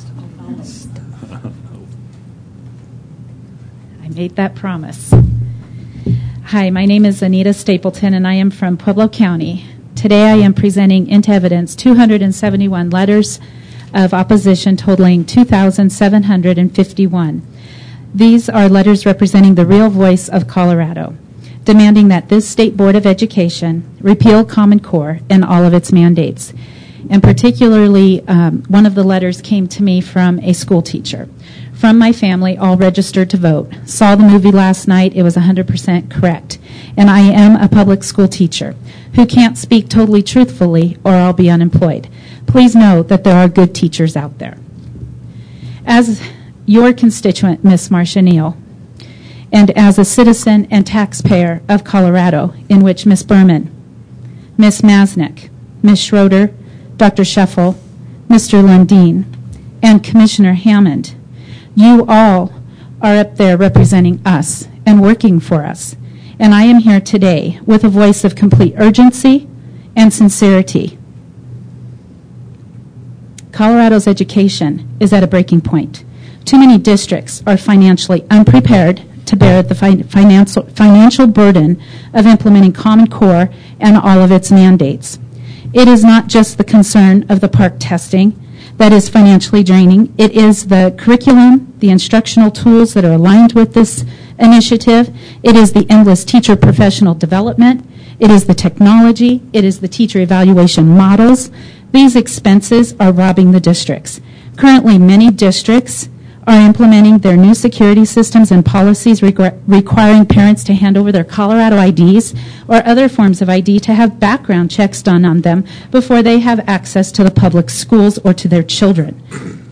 Speaker 18: I made that promise. Hi, my name is Anita Stapleton, and I am from Pueblo County. Today I am presenting into evidence two hundred seventy-one letters of opposition totaling two thousand seven hundred fifty-one. These are letters representing the real voice of Colorado, demanding that this State Board of Education repeal Common Core and all of its mandates. And particularly, um, one of the letters came to me from a school teacher. From my family, all registered to vote. Saw the movie last night. It was one hundred percent correct. And I am a public school teacher who can't speak totally truthfully or I'll be unemployed. Please know that there are good teachers out there. As your constituent, Miss Marcia Neal, and as a citizen and taxpayer of Colorado, in which Miss Berman, Miss Masnick, Miss Schroeder, Doctor Scheffel, Mister Lundeen, and Commissioner Hammond, you all are up there representing us and working for us. And I am here today with a voice of complete urgency and sincerity. Colorado's education is at a breaking point. Too many districts are financially unprepared to bear the fi- financial, financial burden of implementing Common Core and all of its mandates. It is not just the concern of the PARCC testing that is financially draining. It is the curriculum, the instructional tools that are aligned with this initiative. It is the endless teacher professional development. It is the technology. It is the teacher evaluation models. These expenses are robbing the districts. Currently, many districts are implementing their new security systems and policies requ- requiring parents to hand over their Colorado I Ds or other forms of I D to have background checks done on them before they have access to the public schools or to their children.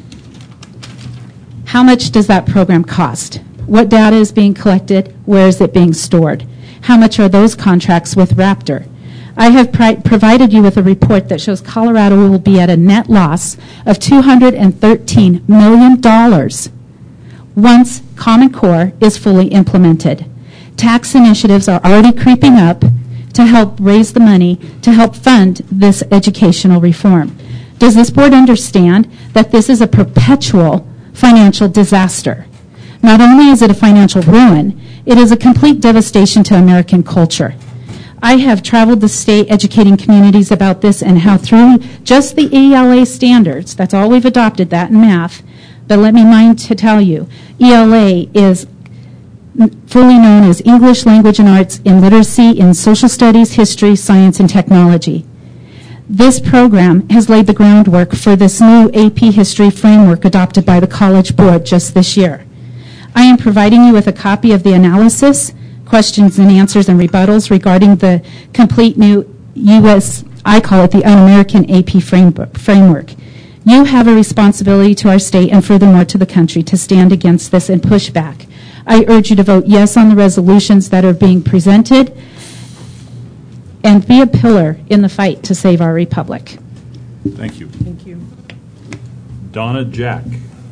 Speaker 18: How much does that program cost? What data is being collected? Where is it being stored? How much are those contracts with Raptor? I have pri- provided you with a report that shows Colorado will be at a net loss of two hundred thirteen million dollars once Common Core is fully implemented. Tax initiatives are already creeping up to help raise the money to help fund this educational reform. Does this board understand that this is a perpetual financial disaster? Not only is it a financial ruin, it is a complete devastation to American culture. I have traveled the state educating communities about this and how through just the E L A standards, that's all we've adopted, that in math, but let me mind to tell you, E L A is fully known as English, Language, and Arts in Literacy in Social Studies, History, Science, and Technology. This program has laid the groundwork for this new A P History framework adopted by the College Board just this year. I am providing you with a copy of the analysis, questions and answers and rebuttals regarding the complete new U S, I call it the Un-American A P framework. You have a responsibility to our state and furthermore to the country to stand against this and push back. I urge you to vote yes on the resolutions that are being presented and be a pillar in the fight to save our republic.
Speaker 11: Thank you.
Speaker 5: Thank you.
Speaker 11: Donna Jack.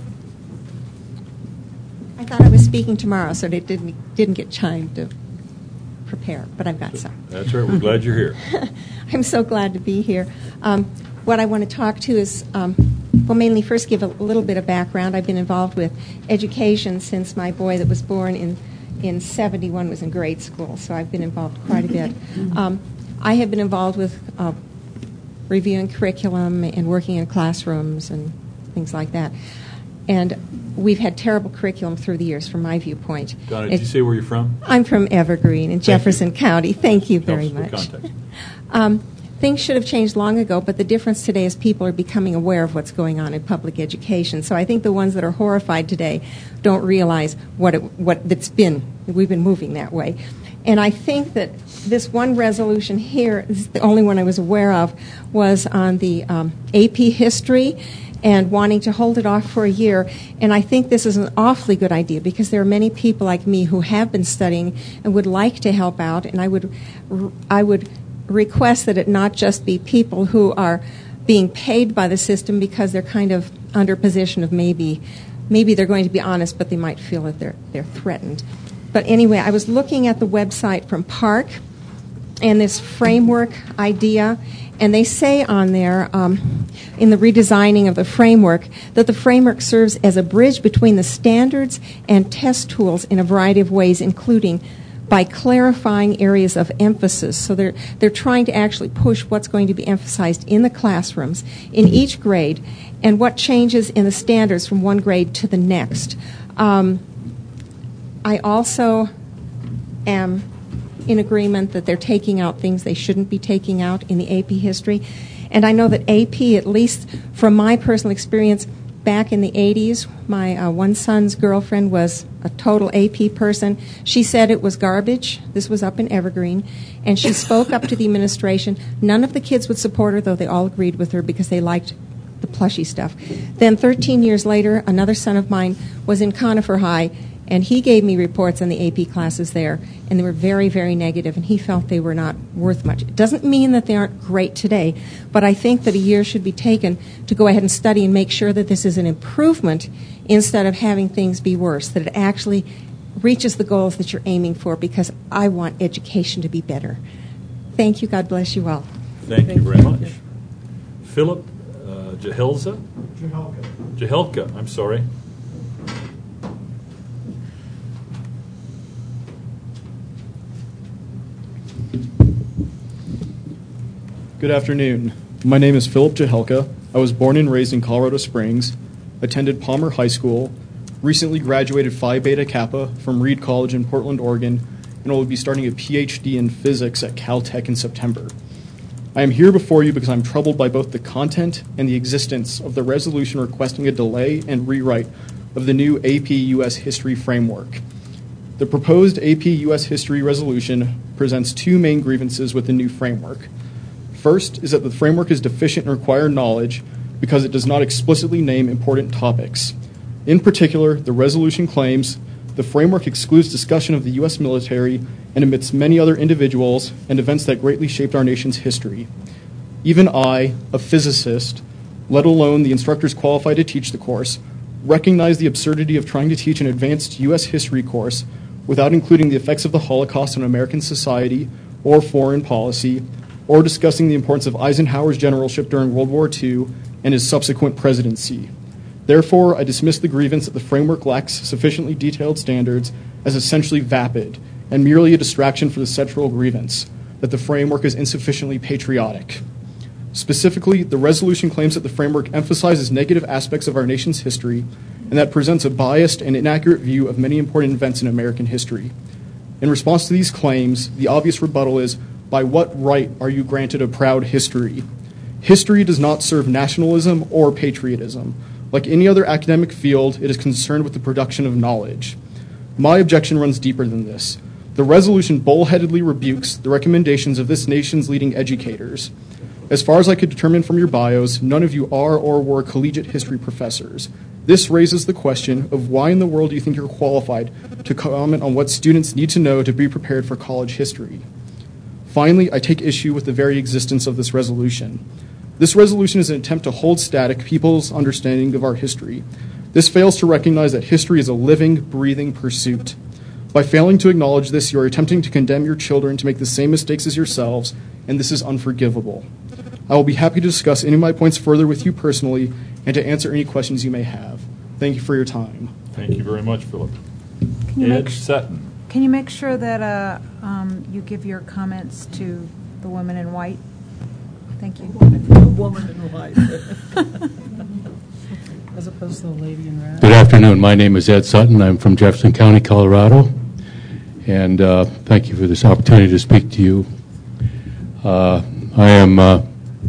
Speaker 19: I thought I was speaking tomorrow, so they didn't didn't get time to prepare, but I've got some.
Speaker 11: That's right. We're glad you're here.
Speaker 19: I'm so glad to be here. Um, what I want to talk to is, um, well, mainly first give a little bit of background. I've been involved with education since my boy that was born in in seventy-one was in grade school, so I've been involved quite a bit. Um, I have been involved with uh, reviewing curriculum and working in classrooms and things like that. And we've had terrible curriculum through the years from my viewpoint.
Speaker 11: Donna, did
Speaker 19: it,
Speaker 11: you say where you're from?
Speaker 19: I'm from Evergreen in Jefferson County. Thank you very much.
Speaker 11: Context.
Speaker 19: Um, things should have changed long ago, but the difference today is people are becoming aware of what's going on in public education. So I think the ones that are horrified today don't realize what it, what it's been. We've been moving that way. And I think that this one resolution here, this is the only one I was aware of, was on the um, A P History and wanting to hold it off for a year. And I think this is an awfully good idea because there are many people like me who have been studying and would like to help out. And I would, I would request that it not just be people who are being paid by the system because they're kind of under position of maybe, maybe they're going to be honest, but they might feel that they're they're threatened. But anyway, I was looking at the website from Park and this framework idea, and they say on there, um, in the redesigning of the framework, that the framework serves as a bridge between the standards and test tools in a variety of ways, including by clarifying areas of emphasis. So they're they're trying to actually push what's going to be emphasized in the classrooms in each grade and what changes in the standards from one grade to the next. Um, I also am in agreement that they're taking out things they shouldn't be taking out in the A P history. And I know that A P, at least from my personal experience, back in the eighties, my uh, one son's girlfriend was a total A P person. She said it was garbage. This was up in Evergreen. And she spoke up to the administration. None of the kids would support her, though they all agreed with her because they liked the plushy stuff. Then thirteen years later, another son of mine was in Conifer High, and he gave me reports on the A P classes there, and they were very, very negative, and he felt they were not worth much. It doesn't mean that they aren't great today, but I think that a year should be taken to go ahead and study and make sure that this is an improvement instead of having things be worse, that it actually reaches the goals that you're aiming for, because I want education to be better. Thank you. God bless you all.
Speaker 11: Thank, Thank you very you. much. Philip uh, Jahelza?
Speaker 20: Jahelka.
Speaker 11: Jahelka, I'm sorry.
Speaker 20: Good afternoon. My name is Philip Jahelka. I I was born and raised in Colorado Springs, attended Palmer High School, recently graduated Phi Beta Kappa from Reed College in Portland, Oregon, and will be starting a P H D in physics at Caltech in September. I am here before you because I'm troubled by both the content and the existence of the resolution requesting a delay and rewrite of the new A P U S History Framework. The proposed A P U S History resolution presents two main grievances with the new framework. First is that the framework is deficient in required knowledge because it does not explicitly name important topics. In particular, the resolution claims the framework excludes discussion of the U S military and omits many other individuals and events that greatly shaped our nation's history. Even I, a physicist, let alone the instructors qualified to teach the course, recognize the absurdity of trying to teach an advanced U S history course without including the effects of the Holocaust on American society or foreign policy, or discussing the importance of Eisenhower's generalship during World War Two and his subsequent presidency. Therefore, I dismiss the grievance that the framework lacks sufficiently detailed standards as essentially vapid and merely a distraction for the central grievance, that the framework is insufficiently patriotic. Specifically, the resolution claims that the framework emphasizes negative aspects of our nation's history and that presents a biased and inaccurate view of many important events in American history. In response to these claims, the obvious rebuttal is, by what right are you granted a proud history? History does not serve nationalism or patriotism. Like any other academic field, it is concerned with the production of knowledge. My objection runs deeper than this. The resolution bullheadedly rebukes the recommendations of this nation's leading educators. As far as I could determine from your bios, none of you are or were collegiate history professors. This raises the question of why in the world do you think you're qualified to comment on what students need to know to be prepared for college history? Finally, I take issue with the very existence of this resolution. This resolution is an attempt to hold static people's understanding of our history. This fails to recognize that history is a living, breathing pursuit. By failing to acknowledge this, you are attempting to condemn your children to make the same mistakes as yourselves, and this is unforgivable. I will be happy to discuss any of my points further with you personally and to answer any questions you may have. Thank you for your time.
Speaker 11: Thank you very much, Philip.
Speaker 12: Can you
Speaker 11: Ed
Speaker 12: make,
Speaker 11: Sutton.
Speaker 12: Can you make sure that uh, um, you give your comments to the woman in white? Thank you.
Speaker 6: Woman in white.
Speaker 4: As opposed to the lady in red.
Speaker 21: Good afternoon. My name is Ed Sutton. I'm from Jefferson County, Colorado. And uh, thank you for this opportunity to speak to you. Uh, I am uh,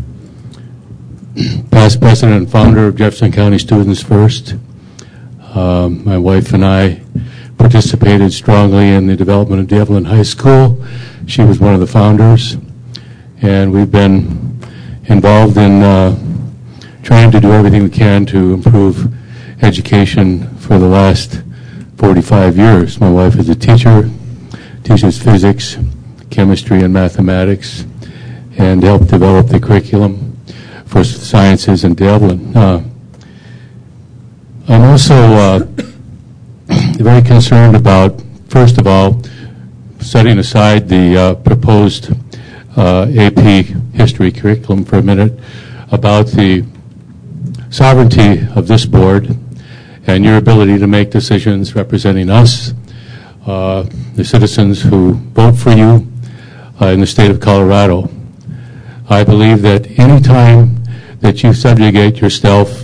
Speaker 21: past president and founder of Jefferson County Students First. Uh, my wife and I participated strongly in the development of Devlin High School. She was one of the founders. And we've been involved in uh, trying to do everything we can to improve education for the last forty-five years. My wife is a teacher, teaches physics, chemistry, and mathematics, and helped develop the curriculum for sciences in Devlin. Uh, I'm also uh, very concerned about, first of all, setting aside the uh, proposed uh, A P history curriculum for a minute, about the sovereignty of this board and your ability to make decisions representing us, uh, the citizens who vote for you uh, in the state of Colorado. I believe that any time that you subjugate yourself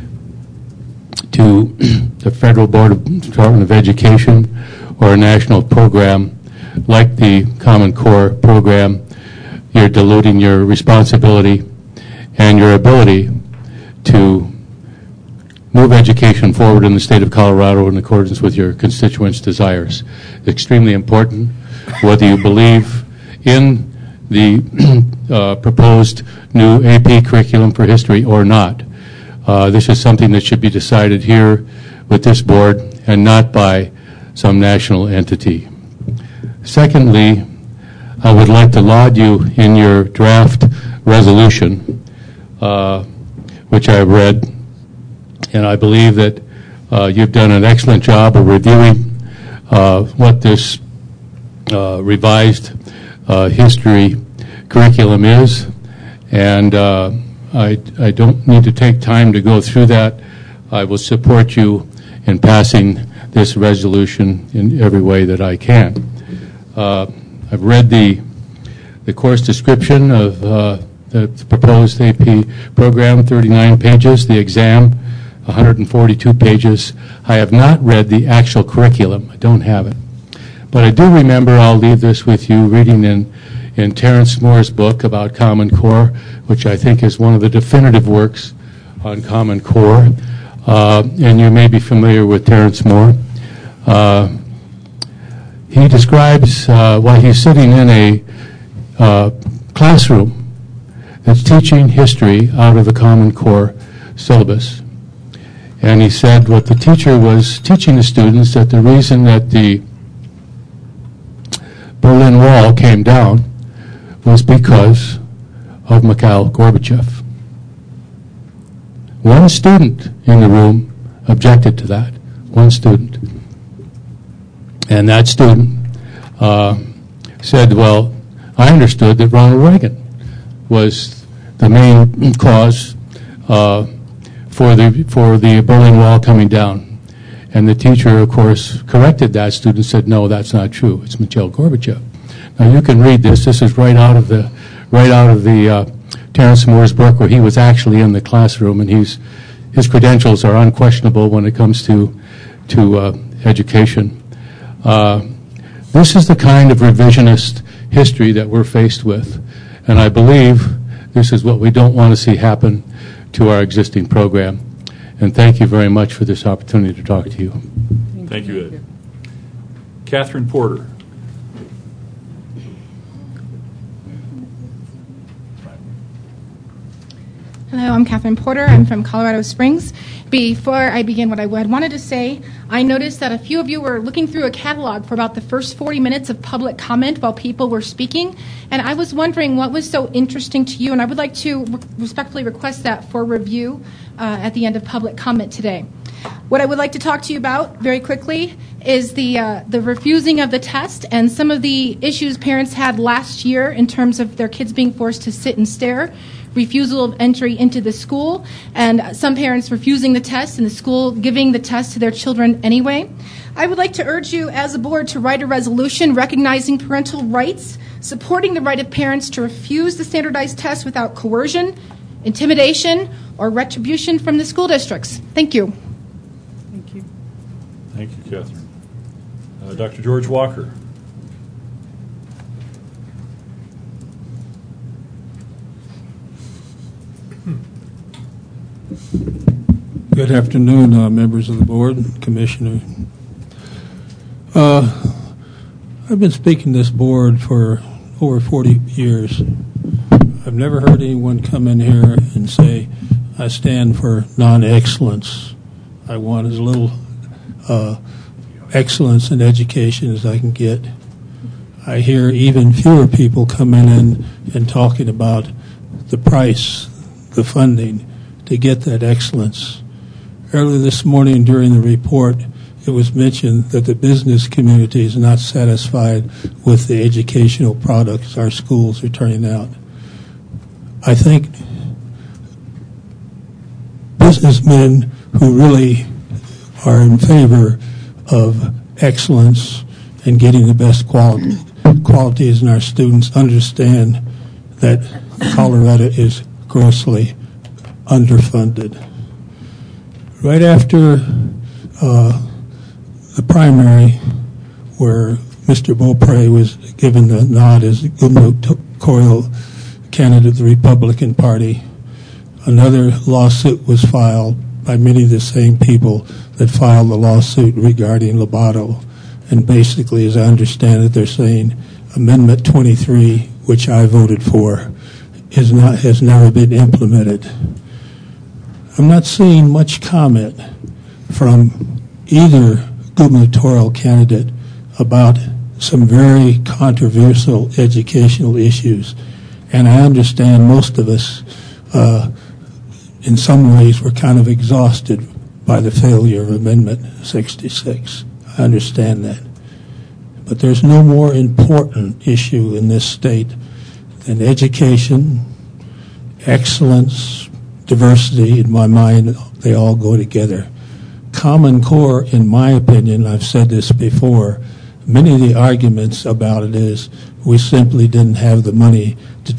Speaker 21: to the Federal Board of Department of Education or a national program like the Common Core program, you're diluting your responsibility and your ability to move education forward in the state of Colorado in accordance with your constituents' desires. It's extremely important whether you believe in the uh, proposed new A P curriculum for history or not. Uh, this is something that should be decided here with this board and not by some national entity. Secondly, I would like to laud you in your draft resolution, uh, which I read, and I believe that uh, you've done an excellent job of reviewing uh, what this uh, revised uh, history curriculum is, and uh, I, I don't need to take time to go through that. I will support you in passing this resolution in every way that I can. Uh, I've read the the course description of uh, the proposed A P program, thirty-nine pages, the exam, one hundred forty-two pages. I have not read the actual curriculum. I don't have it. But I do remember, I'll leave this with you, reading in, in Terrence Moore's book about Common Core, which I think is one of the definitive works on Common Core. Uh, and you may be familiar with Terrence Moore. Uh, he describes uh, why he's sitting in a uh, classroom that's teaching history out of the Common Core syllabus. And he said what the teacher was teaching the students, that the reason that the Berlin Wall came down was because of Mikhail Gorbachev. One student in the room objected to that. One student. And that student uh, said, well, I understood that Ronald Reagan was the main cause uh, for the for the Berlin Wall coming down. And the teacher, of course, corrected that student and said, no, that's not true. It's Mikhail Gorbachev. Now, you can read this. This is right out of the right out of the uh, Terrence Moore's book, where he was actually in the classroom, and he's his credentials are unquestionable when it comes to to uh, education. Uh, this is the kind of revisionist history that we're faced with, and I believe this is what we don't want to see happen to our existing program. And thank you very much for this opportunity to talk to you.
Speaker 11: Thank, thank you, Ed. Catherine Porter.
Speaker 3: Hello, I'm Catherine Porter. I'm from Colorado Springs. Before I begin what I had wanted to say, I noticed that a few of you were looking through a catalog for about the first forty minutes of public comment while people were speaking, and I was wondering what was so interesting to you, and I would like to re- respectfully request that for review uh, at the end of public comment today. What I would like to talk to you about very quickly is the uh, the refusing of the test and some of the issues parents had last year in terms of their kids being forced to sit and stare, refusal of entry into the school, and some parents refusing the test and the school giving the test to their children anyway. I would like to urge you as a board to write a resolution recognizing parental rights, supporting the right of parents to refuse the standardized test without coercion, intimidation, or retribution from the school districts. Thank you.
Speaker 11: Thank you. Thank you, Catherine. Uh, Doctor George Walker.
Speaker 22: Good afternoon, uh, members of the board, Commissioner. Uh, I've been speaking to this board for over forty years. I've never heard anyone come in here and say, I stand for non-excellence. I want as little uh, excellence in education as I can get. I hear even fewer people coming in and talking about the price, the funding, to get that excellence. Earlier this morning during the report, it was mentioned that the business community is not satisfied with the educational products our schools are turning out. I think businessmen who really are in favor of excellence and getting the best quality, qualities in our students understand that Colorado is grossly underfunded. Right after uh, the primary, where Mister Beaupre was given the nod as gubernatorial candidate of the Republican Party, another lawsuit was filed by many of the same people that filed the lawsuit regarding Lobato. And basically, as I understand it, they're saying Amendment twenty-three, which I voted for, is not has never been implemented. I'm not seeing much comment from either gubernatorial candidate about some very controversial educational issues. And I understand most of us, uh, in some ways, were kind of exhausted by the failure of Amendment sixty-six. I understand that. But there's no more important issue in this state than education, excellence, diversity. In my mind, they all go together. Common Core, in my opinion, I've said this before, many of the arguments about it is we simply didn't have the money to do it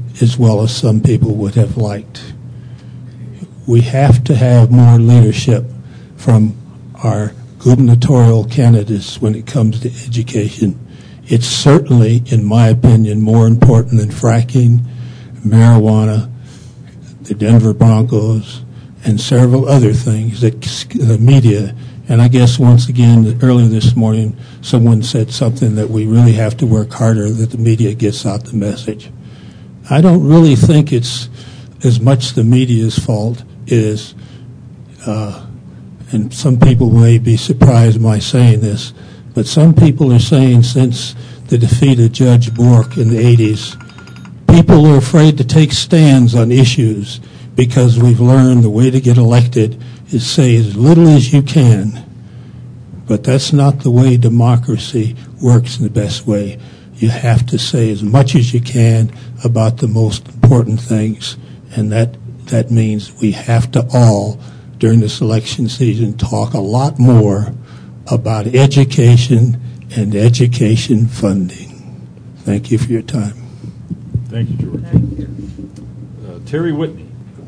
Speaker 22: as well as some people would have liked. We have to have more leadership from our gubernatorial candidates when it comes to education. It's certainly, in my opinion, more important than fracking, marijuana, the Denver Broncos, and several other things that the media. And I guess once again, earlier this morning, someone said something that we really have to work harder that the media gets out the message. I don't really think it's as much the media's fault is, uh, and some people may be surprised by saying this, but some people are saying since the defeat of Judge Bork in the eighties, people are afraid to take stands on issues because we've learned the way to get elected is say as little as you can. But that's not the way democracy works in the best way. You have to say as much as you can about the most important things, and that, that means we have to all, during this election season, talk a lot more about education and education funding. Thank you for your time.
Speaker 11: Thank you, George.
Speaker 6: Thank you.
Speaker 11: Uh, Terry Whitney.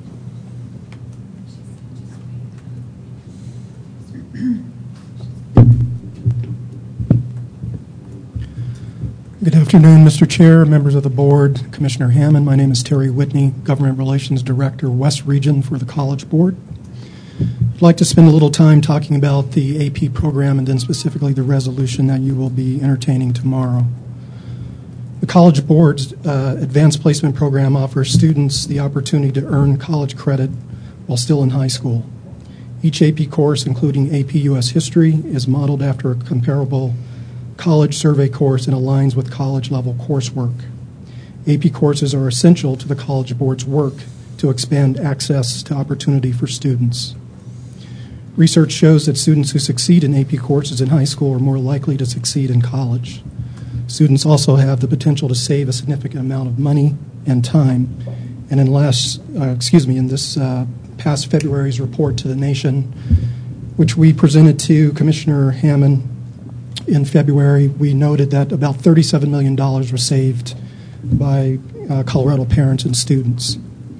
Speaker 9: Good afternoon, Mister Chair, members of the board, Commissioner Hammond. My name is Terry Whitney, Government Relations Director, West Region for the College Board. I'd like to spend a little time talking about the A P program and then specifically the resolution that you will be entertaining tomorrow. The College Board's uh, Advanced Placement Program offers students the opportunity to earn college credit while still in high school. Each A P course, including A P U S History, is modeled after a comparable college survey course and aligns with college-level coursework. A P courses are essential to the College Board's work to expand access to opportunity for students. Research shows that students who succeed in A P courses in high school are more likely to succeed in college. Students also have the potential to save a significant amount of money and time. And in last, uh, excuse me, in this uh, past February's report to the nation, which we presented to Commissioner Hammond in February, we noted that about thirty-seven million dollars was saved by uh, Colorado parents and students.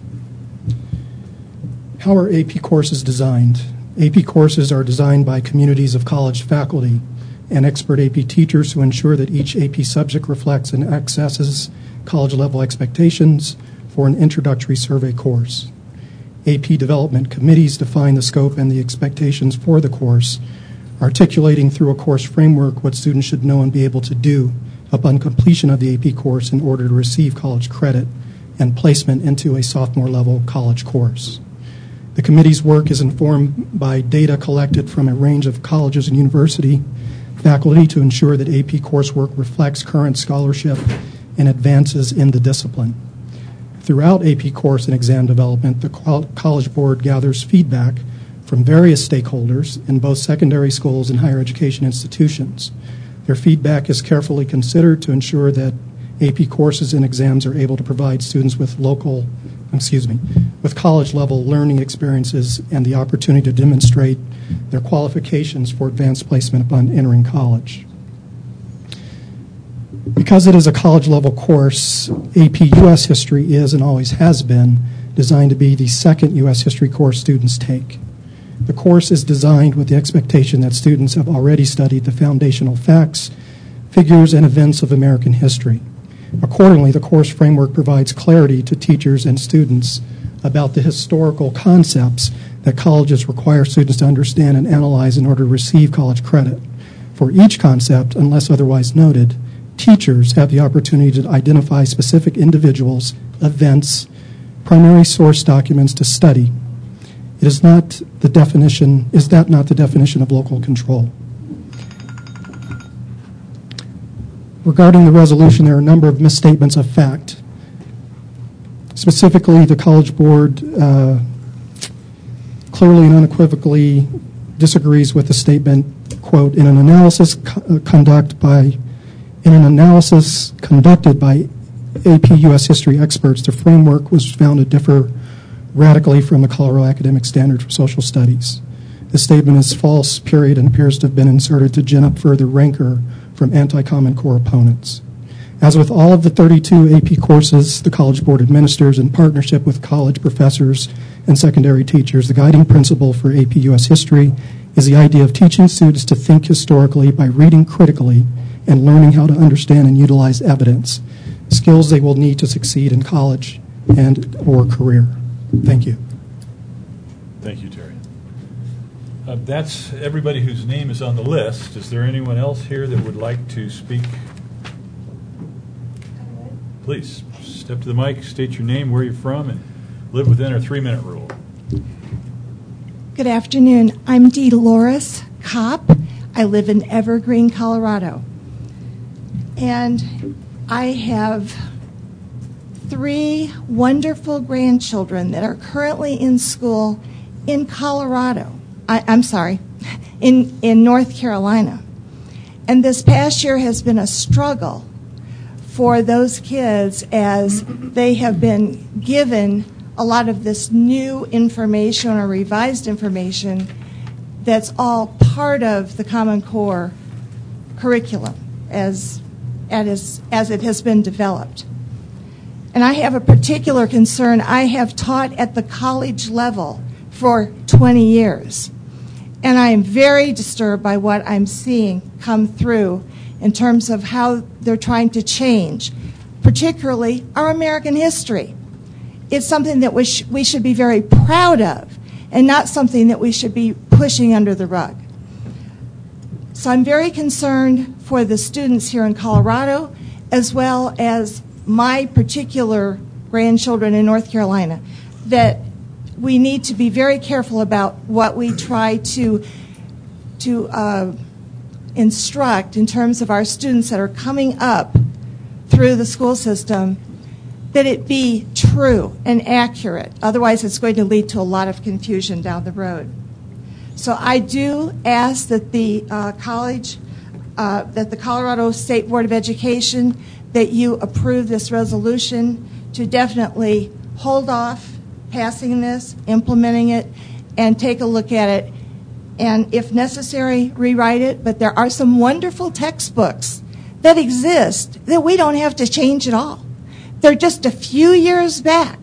Speaker 9: How are A P courses designed? A P courses are designed by communities of college faculty and expert A P teachers who ensure that each A P subject reflects and accesses college-level expectations for an introductory survey course. A P development committees define the scope and the expectations for the course, articulating through a course framework what students should know and be able to do upon completion of the A P course in order to receive college credit and placement into a sophomore-level college course. The committee's work is informed by data collected from a range of colleges and university faculty to ensure that A P coursework reflects current scholarship and advances in the discipline. Throughout A P course and exam development, the College Board gathers feedback from various stakeholders in both secondary schools and higher education institutions. Their feedback is carefully considered to ensure that A P courses and exams are able to provide students with local, excuse me, with college-level learning experiences and the opportunity to demonstrate their qualifications for advanced placement upon entering college. Because it is a college-level course, A P U S History is and always has been designed to be the second U S History course students take. The course is designed with the expectation that students have already studied the foundational facts, figures, and events of American history. Accordingly, the course framework provides clarity to teachers and students about the historical concepts that colleges require students to understand and analyze in order to receive college credit. For each concept, unless otherwise noted, teachers have the opportunity to identify specific individuals, events, primary source documents to study. It is not the definition, is that not the definition of local control? Regarding the resolution, there are a number of misstatements of fact. Specifically, the College Board uh, clearly and unequivocally disagrees with the statement, quote, in an analysis co- conduct by, in an analysis conducted by A P U S History experts, the framework was found to differ radically from the Colorado Academic Standard for Social Studies. This statement is false, period, and appears to have been inserted to gin up further rancor from anti-Common Core opponents. As with all of the thirty-two A P courses the College Board administers in partnership with college professors and secondary teachers, the guiding principle for A P U S History is the idea of teaching students to think historically by reading critically and learning how to understand and utilize evidence, skills they will need to succeed in college and or career. Thank you.
Speaker 11: Thank you, Terry. Uh, that's everybody whose name is on the list. Is there anyone else here that would like to speak? Please step to the mic, state your name, where you're from, and live within our three-minute rule.
Speaker 7: Good afternoon. I'm Dolores Kopp. I live in Evergreen, Colorado. And I have three wonderful grandchildren that are currently in school in Colorado. I, I'm sorry, in, in North Carolina. And this past year has been a struggle for those kids as they have been given a lot of this new information or revised information that's all part of the Common Core curriculum as, as, as it has been developed. And I have a particular concern. I have taught at the college level for twenty years. And I am very disturbed by what I'm seeing come through in terms of how they're trying to change, particularly our American history. It's something that we, sh- we should be very proud of and not something that we should be pushing under the rug. So I'm very concerned for the students here in Colorado as well as my particular grandchildren in North Carolina, that we need to be very careful about what we try to, to uh, instruct in terms of our students that are coming up through the school system, that it be true and accurate. Otherwise, it's going to lead to a lot of confusion down the road. So I do ask that the uh, college, uh, that the Colorado State Board of Education, that you approve this resolution to definitely hold off passing this, implementing it, and take a look at it. And if necessary, rewrite it. But there are some wonderful textbooks that exist that we don't have to change at all. They're just a few years back.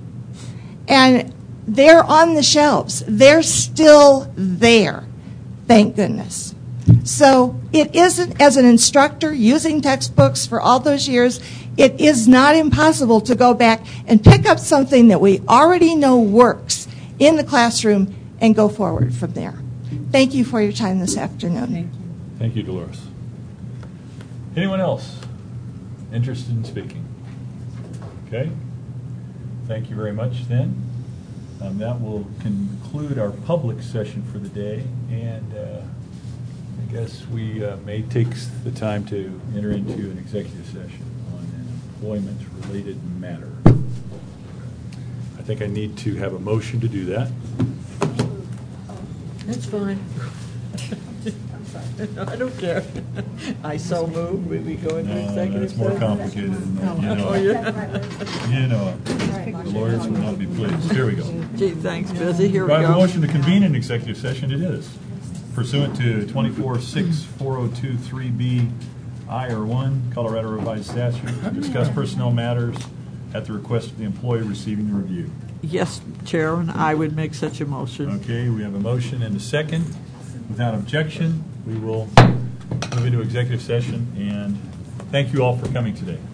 Speaker 7: And they're on the shelves. They're still there. Thank goodness. So it isn't, as an instructor using textbooks for all those years, it is not impossible to go back and pick up something that we already know works in the classroom and go forward from there. Thank you for your time this afternoon.
Speaker 11: Thank you. Thank you, Dolores. Anyone else interested in speaking? Okay. Thank you very much then. Um, that will conclude our public session for the day, and uh, I guess we uh, may take the time to enter into an executive session on an employment-related matter. I think I need to have a motion to do that.
Speaker 6: That's fine. I don't care. I so move. We, we go into
Speaker 11: No,
Speaker 6: executive
Speaker 11: that's more
Speaker 6: session.
Speaker 11: complicated than that. You know,
Speaker 6: Oh, yeah.
Speaker 11: you know, the lawyers will not be pleased. Here we go.
Speaker 6: Gee, thanks, Busy. Here
Speaker 11: Do I
Speaker 6: we
Speaker 11: have a
Speaker 6: go.
Speaker 11: motion to convene an executive session? It is. Pursuant to twenty-four six four oh two three B I or one, Colorado Revised Statute, to discuss personnel matters at the request of the employee receiving the review.
Speaker 6: Yes, Chairman, I would make such a motion.
Speaker 11: Okay, we have a motion and a second. Without objection, we will move into executive session, and thank you all for coming today.